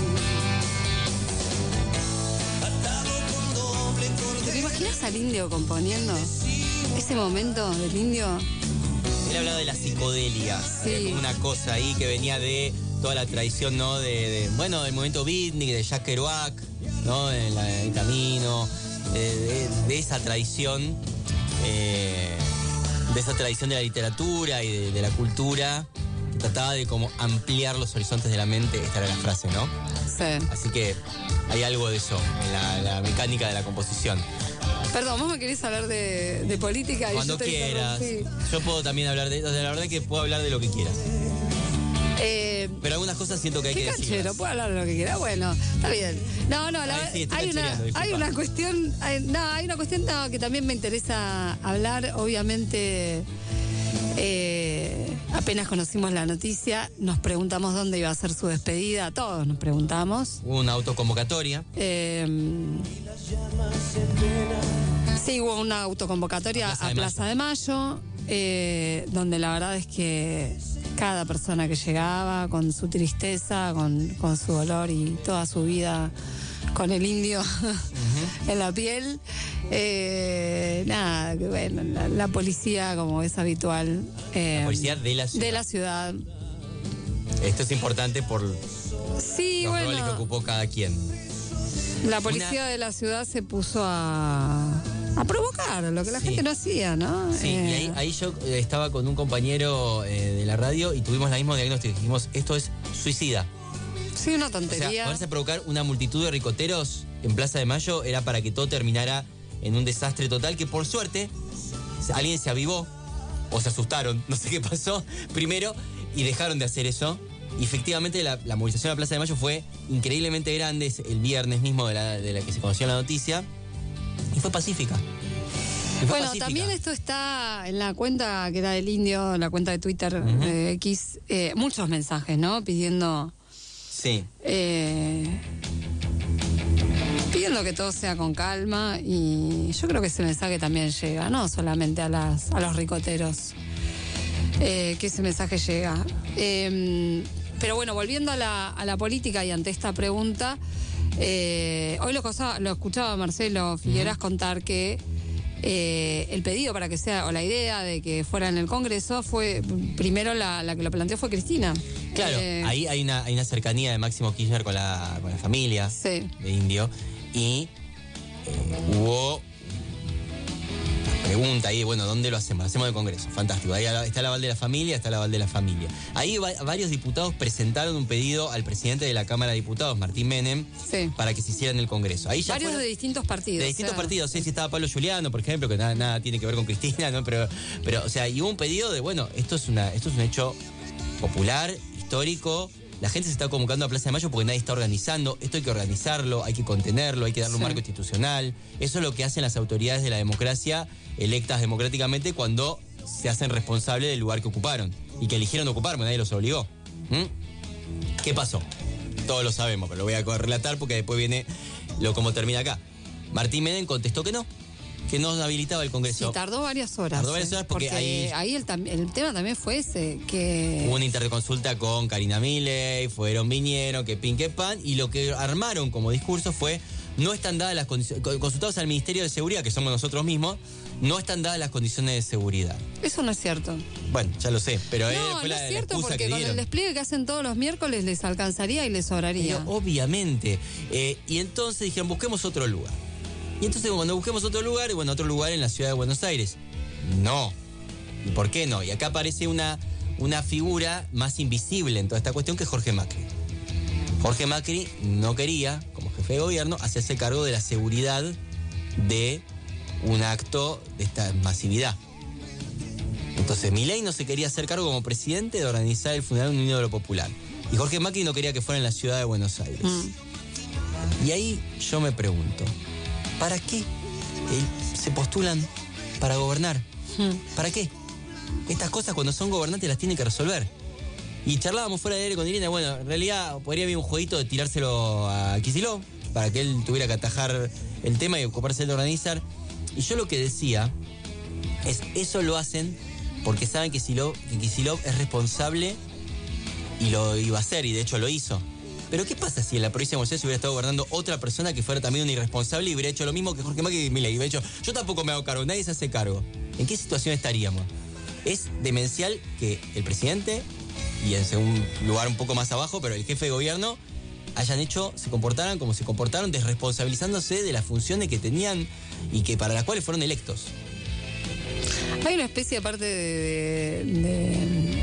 Atado con doble cordel. ¿Te imaginas al indio componiendo? Ese momento del indio. Él hablaba de la psicodelia. Sí. Había como una cosa ahí que venía de toda la tradición, ¿no? De, de, bueno, del movimiento beatnik, de Jack Kerouac, ¿no? En la- el camino, de, de- de esa tradición, eh, de esa tradición de la literatura y de, de la cultura, que trataba de como ampliar los horizontes de la mente. Esta era la frase, ¿no? Sí. Así que hay algo de eso en la, la mecánica de la composición. Perdón, vos me querés hablar de, de política y Cuando yo te quieras. interrumpí. Yo puedo también hablar de... La verdad que puedo hablar de lo que quieras. Eh, Pero algunas cosas siento que hay ¿Qué que canchero? decirlas. ¿Puedo hablar de lo que quiera? Bueno, está bien. No, no, la Ay, sí, estoy hay, una, canchereando, disculpa. hay una cuestión, hay, no, hay una cuestión no, que también me interesa hablar. Obviamente, eh, apenas conocimos la noticia, nos preguntamos dónde iba a ser su despedida. Todos nos preguntamos. Hubo una autoconvocatoria. Eh, sí, hubo una autoconvocatoria A Plaza a de Plaza de Mayo, eh, donde la verdad es que cada persona que llegaba con su tristeza, con, con su dolor y toda su vida con el indio en la piel, eh, nada, que bueno, la, la policía, como es habitual, eh, La policía de la ciudad. de la ciudad. Esto es importante por los Sí, roles que bueno, ocupó cada quien. la policía de la ciudad se puso a, a provocar lo que la Sí. gente no hacía, ¿no? Sí, Eh, y ahí, ahí yo eh, estaba con un compañero eh, de la radio y tuvimos el mismo diagnóstico. Dijimos, esto es suicida. Sí, una O sea, tontería. ponerse a provocar una multitud de ricoteros en Plaza de Mayo era para que todo terminara en un desastre total que por suerte alguien se avivó o se asustaron, no sé qué pasó primero y dejaron de hacer eso. Y efectivamente la, la movilización a la Plaza de Mayo fue increíblemente grande es el viernes mismo de la, de la que se conoció la noticia y fue pacífica. Y fue Bueno, pacífica. también esto está en la cuenta que era del indio, en la cuenta de Twitter Ujú. de X, eh, muchos mensajes, ¿no? Pidiendo, Sí. eh, pidiendo que todo sea con calma y yo creo que ese mensaje también llega, no solamente a las a los ricoteros, eh, que ese mensaje llega. Eh, pero bueno, volviendo a la, a la política y ante esta pregunta, eh, hoy lo, cosa- lo escuchaba a Marcelo Figueras contar que eh, el pedido para que sea, o la idea de que fuera en el Congreso fue, primero la, la que lo planteó fue Cristina. Claro, Eh, ahí hay una, hay una cercanía de Máximo Kirchner con la, con la familia Sí. de Indio y eh, hubo pregunta ahí, bueno, ¿dónde lo hacemos? Lo hacemos en el Congreso, fantástico. Ahí está el aval de la familia, está el aval de la familia. Ahí va- varios diputados presentaron un pedido al presidente de la Cámara de Diputados, Martín Menem, Sí. para que se hiciera en el Congreso. Ahí ya Varios fueron- de distintos partidos. de distintos o sea, partidos, sí, sí estaba Pablo Giuliano, por ejemplo, que nada, nada tiene que ver con Cristina, ¿no? Pero, pero, o sea, y hubo un pedido de, bueno, esto es una, esto es un hecho popular, histórico. La gente se está convocando a Plaza de Mayo porque nadie está organizando. Esto hay que organizarlo, hay que contenerlo, hay que darle un Sí. marco institucional. Eso es lo que hacen las autoridades de la democracia, electas democráticamente, cuando se hacen responsables del lugar que ocuparon y que eligieron ocupar, porque nadie los obligó. ¿Mm? ¿Qué pasó? Todos lo sabemos, pero lo voy a relatar porque después viene lo como termina acá. Martín Menem contestó que no, que no habilitaba el Congreso. Sí, tardó varias horas. Tardó varias horas porque, porque ahí, ahí el, el tema también fue ese, que... Hubo una interconsulta con Karina Milei, fueron, vinieron, que pin, que pan, y lo que armaron como discurso fue, no están dadas las condiciones, consultados al Ministerio de Seguridad, que somos nosotros mismos, no están dadas las condiciones de seguridad. Eso no es cierto. Bueno, ya lo sé, pero no, fue no la, es cierto, la excusa porque que con dieron. el despliegue que hacen todos los miércoles les alcanzaría y les sobraría. Pero, obviamente. Eh, y entonces dijeron, busquemos otro lugar. Y entonces cuando busquemos otro lugar, y bueno, otro lugar en la ciudad de Buenos Aires. No. ¿Y por qué no? Y acá aparece una, una figura más invisible en toda esta cuestión, que es Jorge Macri. Jorge Macri no quería, como jefe de gobierno, hacerse cargo de la seguridad de un acto de esta masividad. Entonces Milei no se quería hacer cargo como presidente de organizar el funeral de un ídolo popular. Y Jorge Macri no quería que fuera en la ciudad de Buenos Aires. Mm. Y ahí yo me pregunto, ¿para qué eh, se postulan para gobernar? Mm. ¿Para qué? Estas cosas cuando son gobernantes las tienen que resolver. Y charlábamos fuera de aire con Irina, bueno, en realidad podría haber un jueguito de tirárselo a Kicillof para que él tuviera que atajar el tema y ocuparse de organizar. Y yo lo que decía es, eso lo hacen porque saben que Kicillof, que Kicillof es responsable y lo iba a hacer, y de hecho lo hizo. Pero ¿qué pasa si en la provincia de Buenos Aires hubiera estado gobernando otra persona que fuera también un irresponsable y hubiera hecho lo mismo que Jorge Macri y Milei? Hubiera dicho, yo tampoco me hago cargo, nadie se hace cargo. ¿En qué situación estaríamos? Es demencial que el presidente, y en segundo lugar un poco más abajo, pero el jefe de gobierno, hayan hecho, se comportaran como se comportaron, desresponsabilizándose de las funciones que tenían y que para las cuales fueron electos. Hay una especie aparte de, de, de,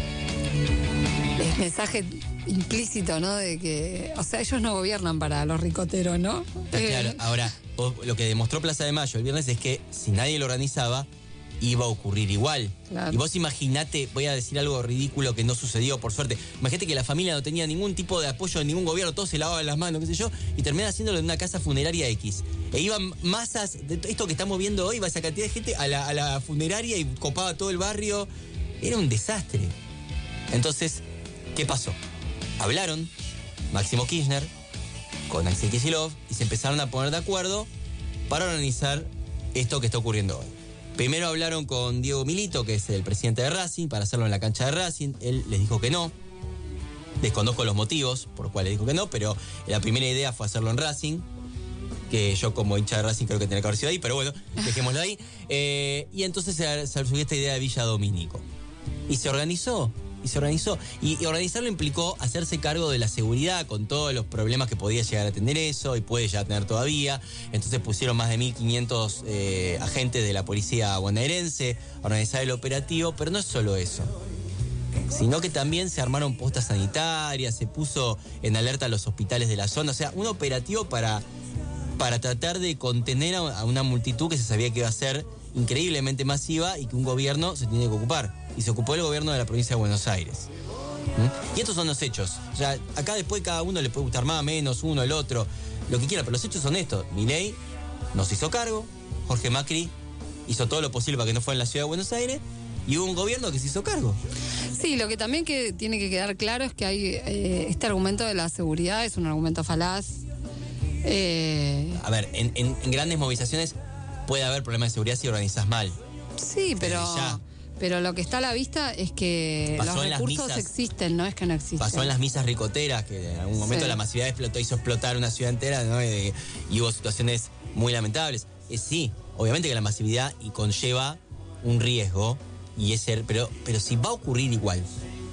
de mensaje implícito, ¿no? De que, o sea, ellos no gobiernan para los ricoteros, ¿no? Está claro. Eh. Ahora, lo que demostró Plaza de Mayo el viernes es que si nadie lo organizaba, iba a ocurrir igual. Claro. Y vos imaginate, voy a decir algo ridículo que no sucedió, por suerte. Imagínate que la familia no tenía ningún tipo de apoyo de ningún gobierno, todos se lavaban las manos, qué sé yo, y terminan haciéndolo en una casa funeraria X. E iban masas, de esto que estamos viendo hoy, va esa cantidad de gente a la, a la funeraria y copaba todo el barrio. Era un desastre. Entonces, ¿qué pasó? Hablaron Máximo Kirchner con Axel Kicillof y se empezaron a poner de acuerdo para organizar esto que está ocurriendo hoy. Primero hablaron con Diego Milito, que es el presidente de Racing, para hacerlo en la cancha de Racing. Él les dijo que no. Desconozco los motivos por los cuales dijo que no, pero la primera idea fue hacerlo en Racing, que yo como hincha de Racing creo que tenía que haber sido ahí, pero bueno, dejémoslo ahí. Eh, y entonces se, se surgió esta idea de Villa Domínico. Y se organizó. Y se organizó. Y, y organizarlo implicó hacerse cargo de la seguridad con todos los problemas que podía llegar a tener eso y puede llegar a tener todavía. Entonces pusieron más de mil quinientos eh, agentes de la policía bonaerense a organizar el operativo. Pero no es solo eso, sino que también se armaron postas sanitarias, se puso en alerta a los hospitales de la zona. O sea, un operativo para, para tratar de contener a, a una multitud que se sabía que iba a ser increíblemente masiva y que un gobierno se tiene que ocupar. Y se ocupó el gobierno de la provincia de Buenos Aires. ¿Mm? Y estos son los hechos. O sea, acá después cada uno le puede gustar más, menos, uno, el otro, lo que quiera, pero los hechos son estos. Milei nos hizo cargo, Jorge Macri hizo todo lo posible para que no fuera en la ciudad de Buenos Aires, y hubo un gobierno que se hizo cargo. Sí, lo que también que tiene que quedar claro es que hay eh, este argumento de la seguridad es un argumento falaz. Eh... A ver, en, en, en grandes movilizaciones puede haber problemas de seguridad si organizás mal. Sí, pero... Ya. Pero lo que está a la vista es que pasó los recursos misas, existen, no es que no existen. Pasó en las misas ricoteras, que en algún momento sí. La masividad explotó, hizo explotar una ciudad entera, ¿no? y, y hubo situaciones muy lamentables. Eh, sí, obviamente que la masividad y conlleva un riesgo, y es ser, pero, pero si va a ocurrir igual,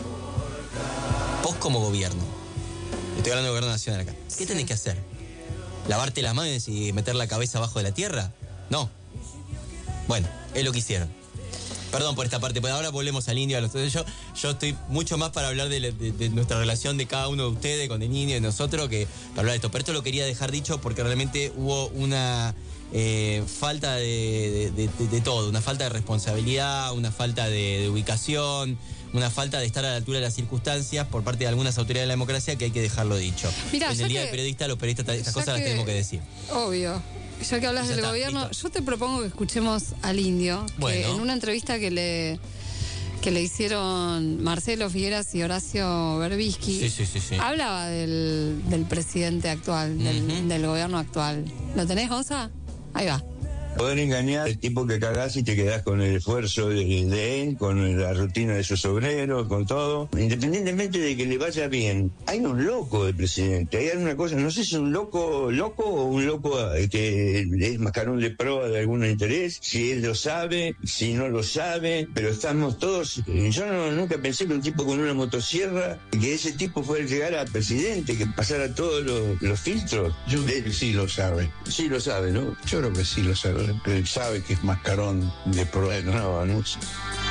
vos como gobierno, estoy hablando de gobierno nacional acá, ¿qué sí. tenés que hacer? ¿Lavarte las manos y meter la cabeza abajo de la tierra? No. Bueno, es lo que hicieron. Perdón por esta parte, pero ahora volvemos al indio. A los, yo, yo estoy mucho más para hablar de, de, de nuestra relación de cada uno de ustedes con el indio y de nosotros que para hablar de esto. Pero esto lo quería dejar dicho porque realmente hubo una eh, falta de, de, de, de todo. Una falta de responsabilidad, una falta de, de ubicación, una falta de estar a la altura de las circunstancias por parte de algunas autoridades de la democracia que hay que dejarlo dicho. Mirá, en el Día del Periodista, los periodistas estas cosas que, las tenemos que decir. Obvio. Ya que hablas ya del está, gobierno, listo. Yo te propongo que escuchemos al indio, bueno. que en una entrevista que le que le hicieron Marcelo Figueras y Horacio Berbisky, sí, sí, sí, sí. hablaba del, del presidente actual, del, uh-huh. del gobierno actual. ¿Lo tenés, Gonza? Ahí va. Poder engañar al tipo que cagás y te quedás con el esfuerzo de, de él, con la rutina de sus obreros, con todo. Independientemente de que le vaya bien, hay un loco de presidente. Hay alguna cosa, no sé si es un loco loco o un loco que es mascarón de proa de algún interés, si él lo sabe, si no lo sabe, pero estamos todos... Yo no, nunca pensé que un tipo con una motosierra, que ese tipo fuera a llegar a presidente, que pasara todos los, los filtros. Yo creo que sí lo sabe. Sí lo sabe, ¿no? Yo creo que sí lo sabe. Él sabe que es mascarón de proa. No, no sé.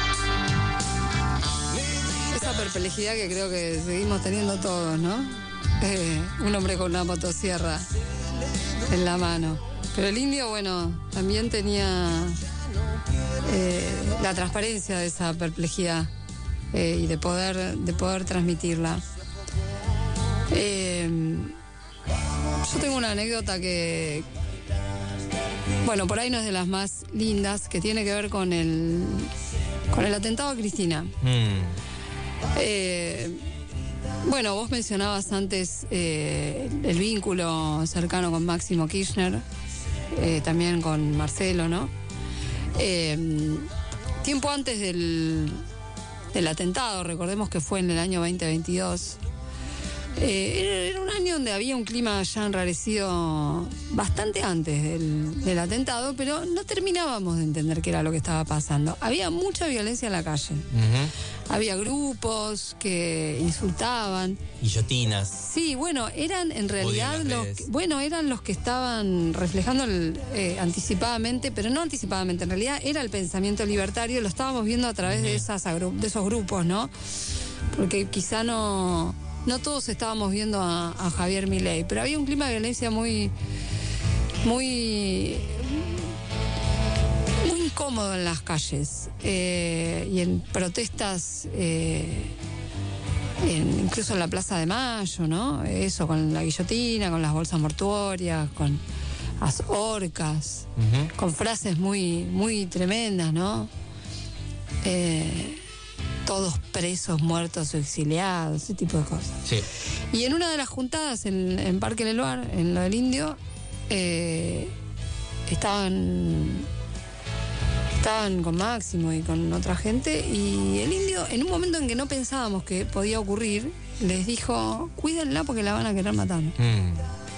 Esa perplejidad que creo que seguimos teniendo todos, ¿no? Eh, un hombre con una motosierra en la mano. Pero el indio, bueno, también tenía eh, la transparencia de esa perplejidad eh, y de poder, de poder transmitirla. Eh, yo tengo una anécdota que, bueno, por ahí no es de las más lindas, que tiene que ver con el, con el atentado a Cristina. Mm. Eh, bueno, vos mencionabas antes eh, el vínculo cercano con Máximo Kirchner, eh, también con Marcelo, ¿no? Eh, tiempo antes del, del atentado, recordemos que fue en el año veinte veintidós, eh, era un año donde había un clima ya enrarecido bastante antes del, del atentado, pero no terminábamos de entender qué era lo que estaba pasando. Había mucha violencia en la calle. Uh-huh. Había grupos que insultaban. Guillotinas. Sí, bueno, eran en realidad los que, bueno, eran los que estaban reflejando el, eh, anticipadamente, pero no anticipadamente, en realidad era el pensamiento libertario, lo estábamos viendo a través uh-huh. de esas de esos grupos, ¿no? Porque quizá no no todos estábamos viendo a, a Javier Milei, pero había un clima de violencia muy muy muy incómodo en las calles eh, y en protestas eh, en, incluso en la Plaza de Mayo, ¿no? Eso, con la guillotina, con las bolsas mortuorias, con las horcas, uh-huh. con frases muy, muy tremendas, ¿no? Eh, todos presos, muertos o exiliados, ese tipo de cosas. Sí. Y en una de las juntadas en, en Parque Leloir, en lo del Indio, eh, estaban estaban con Máximo y con otra gente, y el Indio, en un momento en que no pensábamos que podía ocurrir, les dijo: cuídenla porque la van a querer matar. Mm.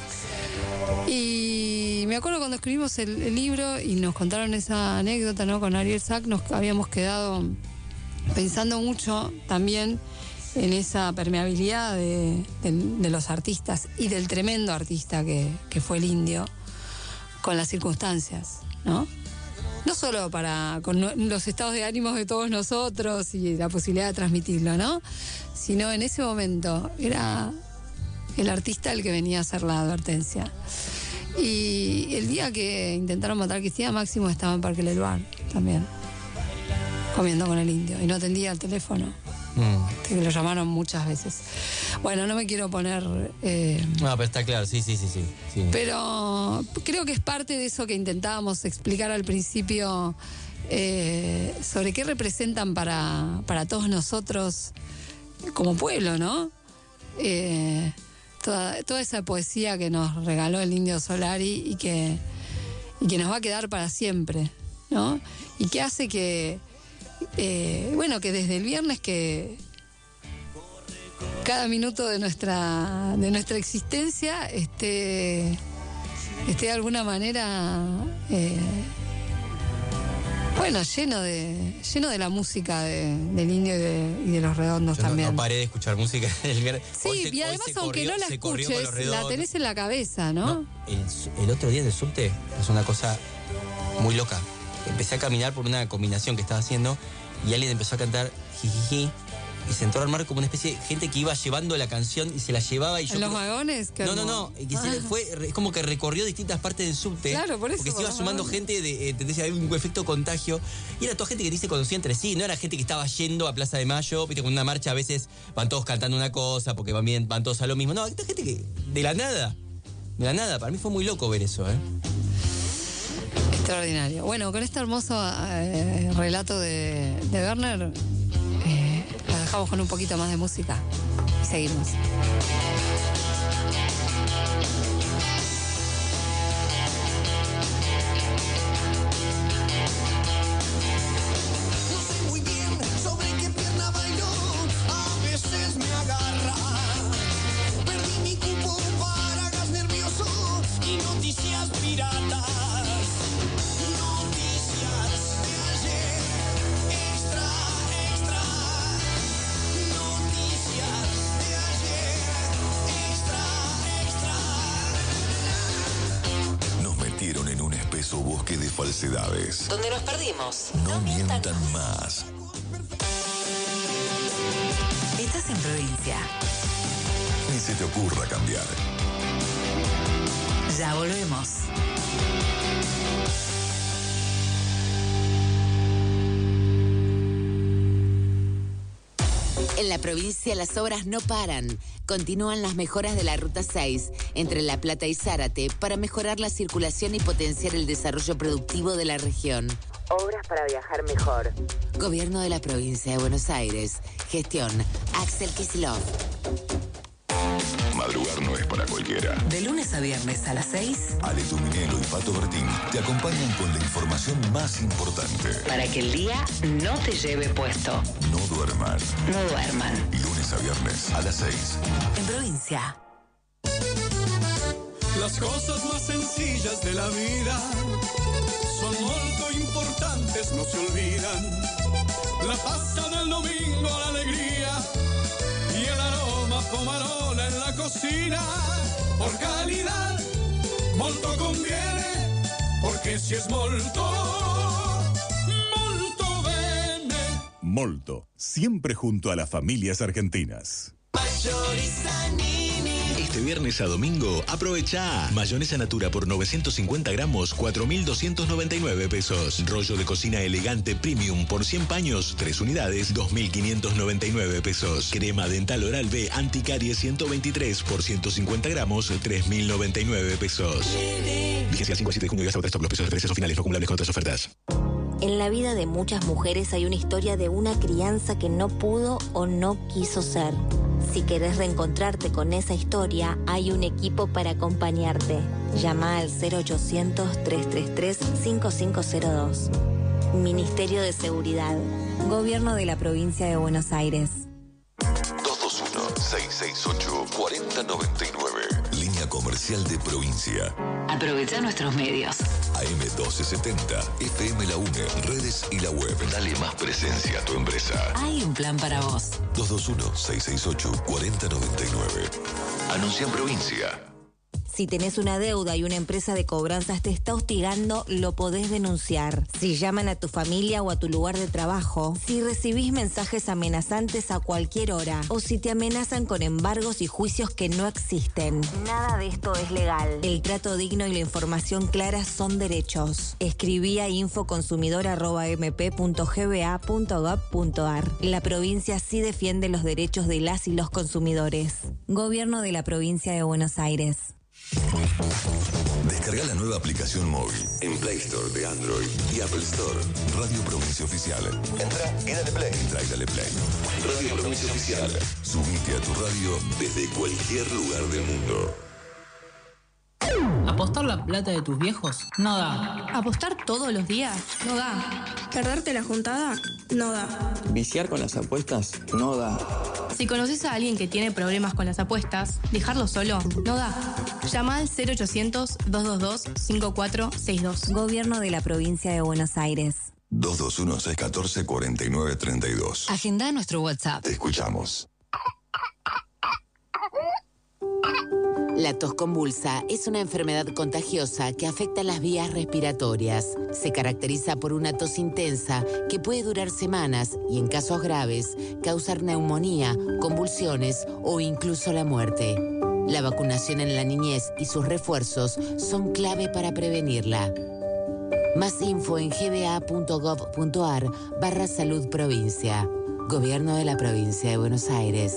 Y me acuerdo cuando escribimos el, el libro y nos contaron esa anécdota, ¿no? Con Ariel Sack, nos habíamos quedado pensando mucho también en esa permeabilidad de, de, de los artistas y del tremendo artista que, que fue el Indio con las circunstancias, ¿no? No solo para con los estados de ánimos de todos nosotros y la posibilidad de transmitirlo, ¿no? Sino en ese momento era el artista el que venía a hacer la advertencia. Y el día que intentaron matar a Cristina, Máximo estaba en Parque Leloir también, comiendo con el Indio, y no atendía el teléfono. Mm. Que lo llamaron muchas veces. Bueno, no me quiero poner... Eh, no, pero está claro, sí, sí, sí, sí, sí. Pero creo que es parte de eso que intentábamos explicar al principio, eh, sobre qué representan para, para todos nosotros como pueblo, ¿no? Eh, toda, toda esa poesía que nos regaló el Indio Solari y que, y que nos va a quedar para siempre, ¿no? Y que hace que... Eh, bueno, que desde el viernes que cada minuto de nuestra de nuestra existencia esté, esté de alguna manera eh, bueno, lleno de lleno de la música de, del Indio y de, y de Los Redondos. Yo también. No, no paré de escuchar música del viernes. Sí, se, y además aunque corrió, no la escuches, la tenés en la cabeza, ¿no? no el, el otro día en el subte es una cosa muy loca. Empecé a caminar por una combinación que estaba haciendo y alguien empezó a cantar jijiji y se entró a armar como una especie de gente que iba llevando la canción y se la llevaba y yo... ¿En los vagones? No, no, no, que ah. se fue, es como que recorrió distintas partes del subte. Claro, por eso. Porque se iba sumando gente, de, ¿entendés? Había un efecto contagio y era toda gente que ni se conocía entre sí, no era gente que estaba yendo a Plaza de Mayo, viste, con una marcha a veces van todos cantando una cosa porque van bien, van todos a lo mismo. No, esta gente que de la nada, de la nada, para mí fue muy loco ver eso, ¿eh? Extraordinario. Bueno, con este hermoso eh, relato de, de Werner, eh, lo dejamos con un poquito más de música y seguimos. noticias piratas, noticias de ayer, extra, extra, noticias de ayer, extra, extra. Nos metieron en un espeso bosque de falsedades. Donde nos perdimos. No mientan más. Estás en provincia. Ni se te ocurra cambiar. Ya volvemos. En la provincia las obras no paran. Continúan las mejoras de la Ruta seis entre La Plata y Zárate para mejorar la circulación y potenciar el desarrollo productivo de la región. Obras para viajar mejor. Gobierno de la provincia de Buenos Aires. Gestión Axel Kicillof. Madrugar no es para cualquiera. De lunes a viernes a las seis. Ale Tuminelo y Pato Bertín te acompañan con la información más importante. Para que el día no te lleve puesto. No duerman. No duerman. Lunes a viernes a las seis. En provincia. Las cosas más sencillas de la vida son muy importantes, no se olvidan. La pasta del domingo, la alegría y el aroma pomarola en la cocina. Por calidad, molto conviene, porque si es molto, molto bene. Molto, siempre junto a las familias argentinas. Este viernes a domingo, aprovecha mayonesa Natura por novecientos cincuenta gramos, cuatro mil doscientos noventa y nueve pesos. Rollo de cocina elegante premium por cien paños, tres unidades, dos mil quinientos noventa y nueve pesos. Crema dental Oral B anticaries ciento veintitrés por ciento cincuenta gramos, tres mil noventa y nueve pesos. Vigencia cinco a siete de junio y hasta otros los precios referencias son finales, no acumulables con otras ofertas. En la vida de muchas mujeres hay una historia de una crianza que no pudo o no quiso ser. Si querés reencontrarte con esa historia, hay un equipo para acompañarte. Llama al cero ochocientos, trescientos treinta y tres, cincuenta y cinco cero dos. Ministerio de Seguridad. Gobierno de la Provincia de Buenos Aires. dos dos uno, seis seis ocho, cuatro cero nueve nueve. Línea comercial de provincia. Aprovecha nuestros medios. A M doce setenta, F M La UNE, redes y la web. Dale más presencia a tu empresa. Hay un plan para vos. dos dos uno, seis seis ocho, cuatro cero nueve nueve. Anuncia en provincia. Si tenés una deuda y una empresa de cobranzas te está hostigando, lo podés denunciar. Si llaman a tu familia o a tu lugar de trabajo, si recibís mensajes amenazantes a cualquier hora, o si te amenazan con embargos y juicios que no existen. Nada de esto es legal. El trato digno y la información clara son derechos. Escribí a infoconsumidor arroba m p punto g b a punto gov punto a r. La provincia sí defiende los derechos de las y los consumidores. Gobierno de la Provincia de Buenos Aires. Descarga la nueva aplicación móvil en Play Store de Android y Apple Store. Radio Provincia Oficial. Entra y dale play. Entra y dale play. Radio Provincia Oficial. Subite a tu radio desde cualquier lugar del mundo. ¿Apostar la plata de tus viejos? No da. ¿Apostar todos los días? No da. ¿Perderte la juntada? No da. ¿Viciar con las apuestas? No da. Si conoces a alguien que tiene problemas con las apuestas, dejarlo solo no da. Llama al cero ochocientos, dos dos dos, cinco cuatro seis dos. Gobierno de la Provincia de Buenos Aires. dos dos uno, seis uno cuatro, cuatro nueve tres dos. Agenda nuestro WhatsApp. Te escuchamos. La tos convulsa es una enfermedad contagiosa que afecta las vías respiratorias. Se caracteriza por una tos intensa que puede durar semanas y, en casos graves, causar neumonía, convulsiones o incluso la muerte. La vacunación en la niñez y sus refuerzos son clave para prevenirla. Más info en g b a punto gov punto a r barra salud provincia. Gobierno de la Provincia de Buenos Aires.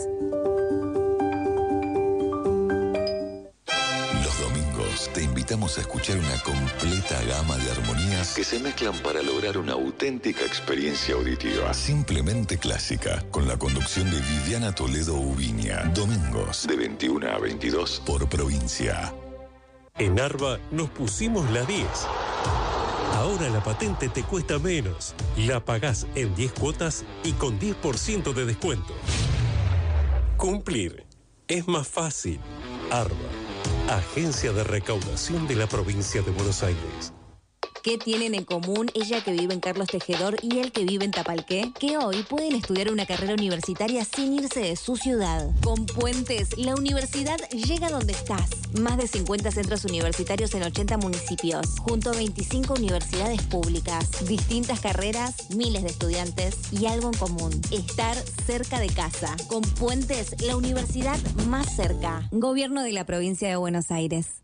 Te invitamos a escuchar una completa gama de armonías que se mezclan para lograr una auténtica experiencia auditiva. Simplemente clásica, con la conducción de Viviana Toledo Ubiña. Domingos, de veintiuna a veintidós, por provincia. En Arba nos pusimos la diez. Ahora la patente te cuesta menos. La pagás en diez cuotas y con diez por ciento de descuento. Cumplir es más fácil. Arba. Agencia de Recaudación de la Provincia de Buenos Aires. ¿Qué tienen en común ella que vive en Carlos Tejedor y él que vive en Tapalqué? Que hoy pueden estudiar una carrera universitaria sin irse de su ciudad. Con Puentes, la universidad llega donde estás. Más de cincuenta centros universitarios en ochenta municipios, junto a veinticinco universidades públicas. Distintas carreras, miles de estudiantes y algo en común: estar cerca de casa. Con Puentes, la universidad más cerca. Gobierno de la Provincia de Buenos Aires.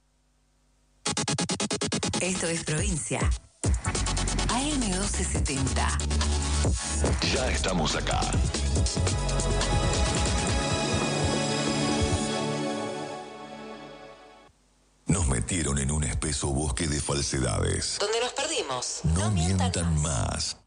Esto es Provincia. A M doce setenta. Ya estamos acá. Nos metieron en un espeso bosque de falsedades. Donde nos perdimos. No, no mientan, mientan más.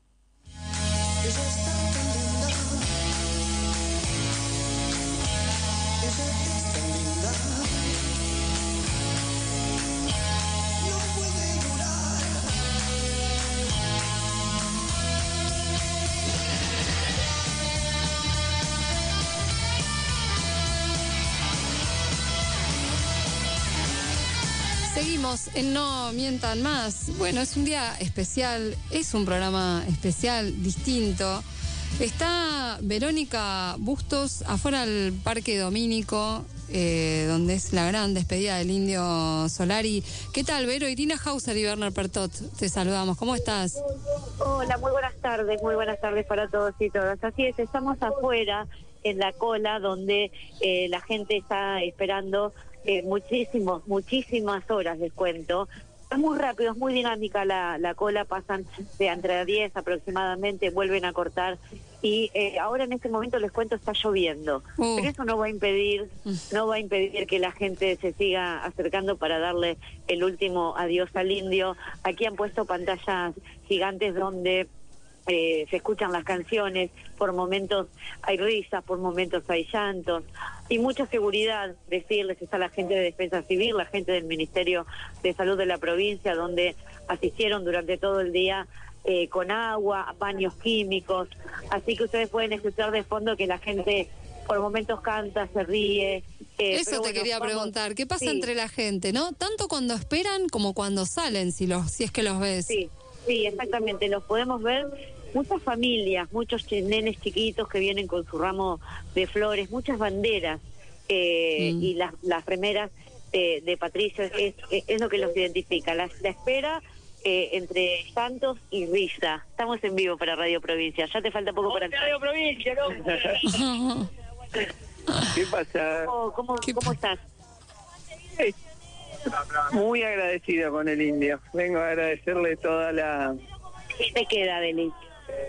Seguimos en No Mientan Más. Bueno, es un día especial, es un programa especial, distinto. Está Verónica Bustos afuera del Parque Domínico, eh, donde es la gran despedida del Indio Solari. ¿Qué tal, Vero? Irina Hauser y Bernard Pertot, te saludamos. ¿Cómo estás? Hola, muy buenas tardes, muy buenas tardes para todos y todas. Así es, estamos afuera en la cola donde eh, la gente está esperando eh, muchísimos, muchísimas horas, les cuento. Es muy rápido, es muy dinámica la, la cola, pasan de entre diez aproximadamente, vuelven a cortar y eh, ahora en este momento les cuento está lloviendo, uh. pero eso no va a impedir, no va a impedir que la gente se siga acercando para darle el último adiós al indio. Aquí han puesto pantallas gigantes donde Eh, se escuchan las canciones, por momentos hay risas, por momentos hay llantos y mucha seguridad. Decirles, está la gente de Defensa Civil, la gente del Ministerio de Salud de la provincia, donde asistieron durante todo el día eh, con agua, baños químicos, así que ustedes pueden escuchar de fondo que la gente por momentos canta, se ríe. Eh, Eso te bueno, quería vamos, preguntar, ¿qué pasa sí. entre la gente, no? Tanto cuando esperan como cuando salen, si los, si es que los ves. Sí. Sí, exactamente, los podemos ver, muchas familias, muchos ch- nenes chiquitos que vienen con su ramo de flores, muchas banderas eh, mm. y las, las remeras de, de Patricio, es, es lo que los identifica, la, la espera eh, entre llantos y risa. Estamos en vivo para Radio Provincia, ya te falta poco para entrar. Radio Provincia, ¿no? ¿Qué pasa? Oh, ¿Cómo, ¿Qué cómo estás? Hey. Muy agradecido con el indio. Vengo a agradecerle toda la... ¿Qué te queda del indio?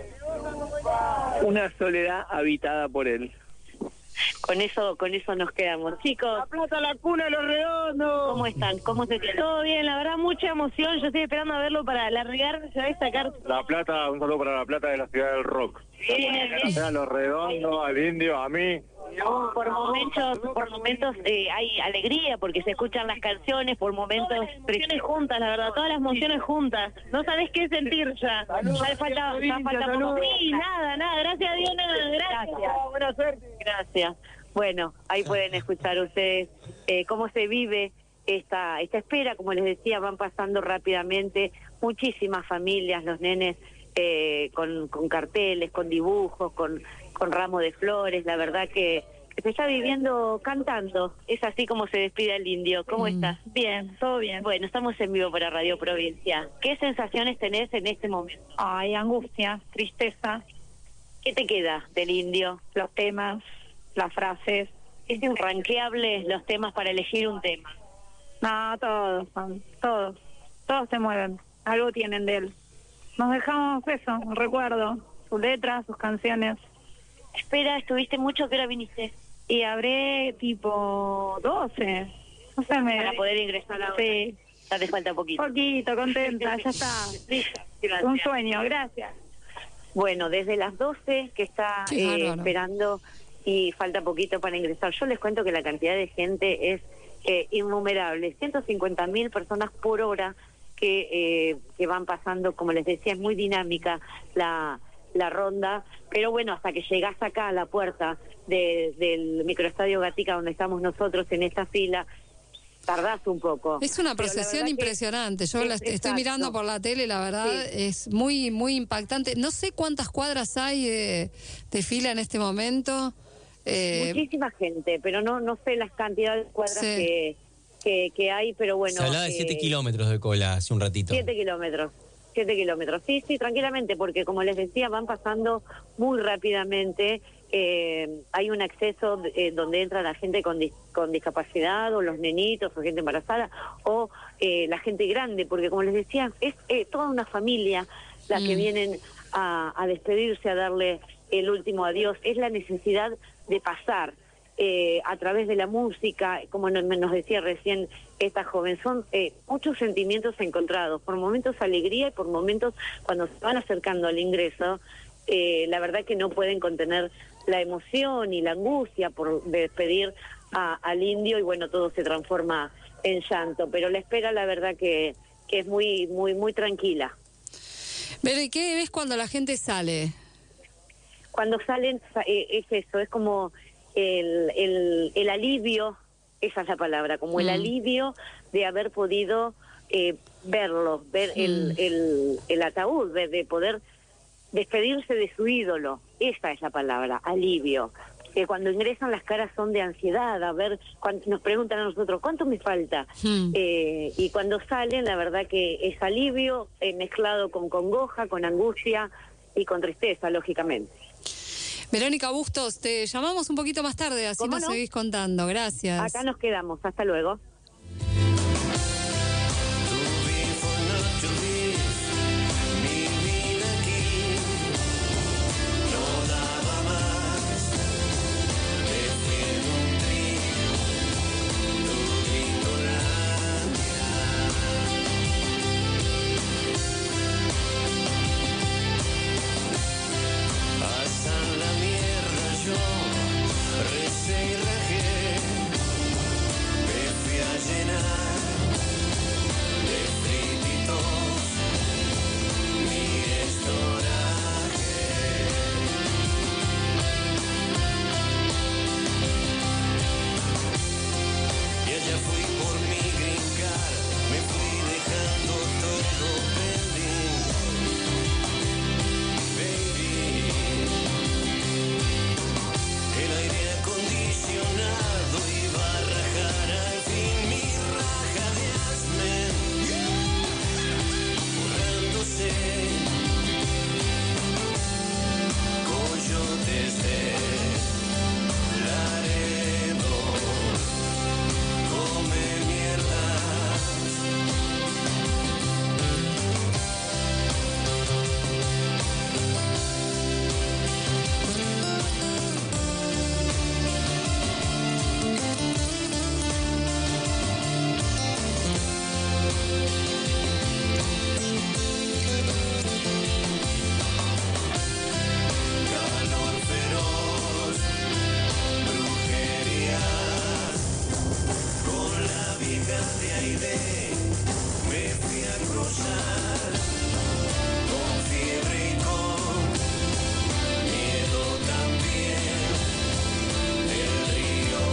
Una soledad habitada por él. Con eso, con eso nos quedamos. Chicos, La Plata, la cuna de los redondos. ¿cómo están? ¿Cómo se quedan? Todo bien, la verdad, mucha emoción. Yo estoy esperando a verlo para largar, se va a destacar. La Plata, un saludo para La Plata de la ciudad del rock. Bien, A los redondos, al indio, a mí. por momentos, por momentos eh, hay alegría porque se escuchan las canciones, por momentos Todas las emociones juntas, la verdad, todas las emociones juntas. No sabés qué sentir ya. Ya falta, ya falta poco. Sí, nada, nada, gracias a Dios, nada, gracias. Gracias. Buena suerte. Gracias. Bueno, ahí pueden escuchar ustedes eh, cómo se vive esta esta espera. Como les decía, van pasando rápidamente muchísimas familias, los nenes eh, con, con carteles, con dibujos, con, con ramos de flores. La verdad que, que se está viviendo cantando. Es así como se despide el indio. ¿Cómo Mm. estás? Bien, todo bien. Bueno, estamos en vivo para Radio Provincia. ¿Qué sensaciones tenés en este momento? Ay, angustia, tristeza, ¿Qué te queda del indio? los temas, las frases. ¿Es irranqueable los temas para elegir un tema? No, todos, son, todos. Todos se mueven. Algo tienen de él. Nos dejamos eso, un recuerdo. Sus letras, sus canciones. Espera, ¿estuviste mucho? ¿Qué hora viniste? Y habré tipo doce. No sé, me... Para poder ingresar ahora. Sí. Ya te falta poquito. Poquito, contenta, ya está. Gracias. Un sueño, gracias. Bueno, desde las doce que está Qué eh, bárbaro. esperando y falta poquito para ingresar. Yo les cuento que la cantidad de gente es eh, innumerable. ciento cincuenta mil personas por hora que, eh, que van pasando, como les decía, es muy dinámica la, la ronda. Pero bueno, hasta que llegás acá a la puerta de, del microestadio Gatica, donde estamos nosotros en esta fila, tardás un poco. Es una Pero la procesión verdad que impresionante. Yo la es- estoy exacto. mirando por la tele, la verdad Sí. es muy, muy impactante. No sé cuántas cuadras hay de, de fila en este momento. Eh, Muchísima gente, pero no no sé las cantidades de cuadras Sí. que, que, que hay, pero bueno. Se hablaba de siete eh, kilómetros de cola hace un ratito. Siete kilómetros. Siete kilómetros. Sí, sí, tranquilamente, porque como les decía, van pasando muy rápidamente. Eh, hay un acceso eh, donde entra la gente con, dis- con discapacidad, o los nenitos, o gente embarazada, o eh, la gente grande, porque como les decía, es eh, toda una familia la que Mm. vienen a, a despedirse, a darle el último adiós. Es la necesidad de pasar eh, a través de la música, como no- nos decía recién esta joven, son eh, muchos sentimientos encontrados, por momentos alegría y por momentos cuando se van acercando al ingreso, eh, la verdad que no pueden contener la emoción y la angustia por despedir a- al indio, y bueno, todo se transforma en llanto, pero la espera la verdad que, que es muy, muy, muy tranquila. Pero ¿y qué ves cuando la gente sale? Cuando salen sa- eh, es eso, es como el, el, el alivio, esa es la palabra, como el Mm. alivio de haber podido eh, verlo, ver el, Mm. el, el ataúd, de, de poder despedirse de su ídolo. Esa es la palabra, alivio. Que cuando ingresan las caras son de ansiedad, a ver, cuan- nos preguntan a nosotros, ¿cuánto me falta? Mm. Eh, y cuando salen, la verdad que es alivio eh, mezclado con congoja, con angustia y con tristeza, lógicamente. Verónica Bustos, te llamamos un poquito más tarde, así ¿Cómo nos no? seguís contando. Gracias. Acá nos quedamos, hasta luego. Pasan la mierda, yo recé y rajé, me fui a llenar de frititos mi estoraje. Y allá fui por mi green card, me fui dejando todo pending, baby. El aire acondicionado iba a rajar al fin mi raja de asmen, borrándose coyotes de Laredo, come mierdas. Calor feroz, brujerías, con la vieja de Aide me fui a cruzar, con fiebre y con miedo también, del río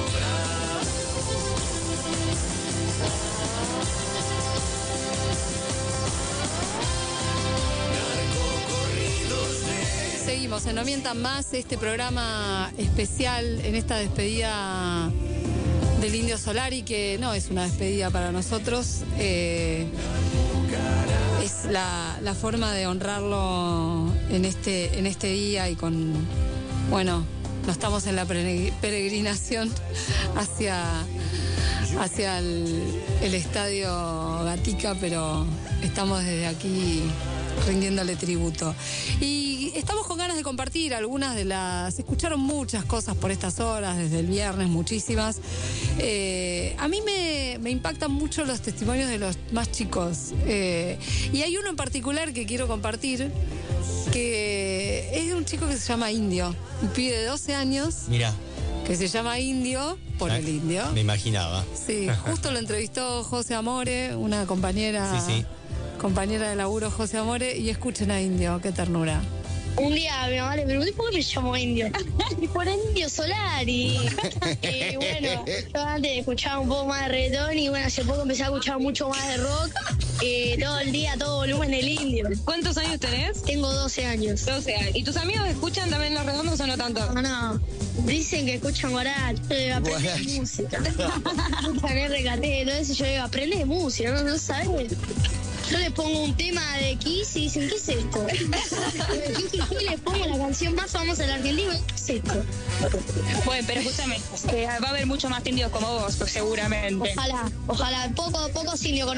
narcocorridos de Seguimos en No Mientan Más, este programa especial en esta despedida del Indio Solari, que no es una despedida para nosotros, eh, es la, la forma de honrarlo en este, en este día y con, bueno, no estamos en la pere- peregrinación hacia, hacia el, el estadio Gatica, pero estamos desde aquí rindiéndole tributo. Y estamos con ganas de compartir algunas de las... Se escucharon muchas cosas por estas horas, desde el viernes, muchísimas. Eh, a mí me, me impactan mucho los testimonios de los más chicos. Eh, y hay uno en particular que quiero compartir, que es de un chico que se llama Indio, un pibe de doce años, Mirá, que se llama Indio por el indio. me imaginaba. Sí, justo lo entrevistó José Amore, una compañera... Sí, sí. compañera de laburo José Amore, y escuchen a Indio, qué ternura. un día a mi mamá le pregunté por qué me llamo Indio. Y por Indio Solari. Y bueno, yo antes escuchaba un poco más de reggaetón y bueno, hace poco empecé a escuchar mucho más de rock. Eh, todo el día, todo volumen del Indio. ¿Cuántos años tenés? Tengo doce años. doce años. ¿Y tus amigos escuchan también Los Redondos o no tanto? No, no. Dicen que escuchan Guaracha. Eh, aprenden música. Escuchan R K T, todo eso. Yo digo, aprende música, no, no sabes. Yo les pongo un tema de Kiss y dicen, ¿qué es esto? Y les pongo la canción más famosa de la Argentina, ¿qué es esto? Bueno, pero escúchame, eh, va a haber mucho más indios como vos, pues seguramente. Ojalá, ojalá, poco, pocos indios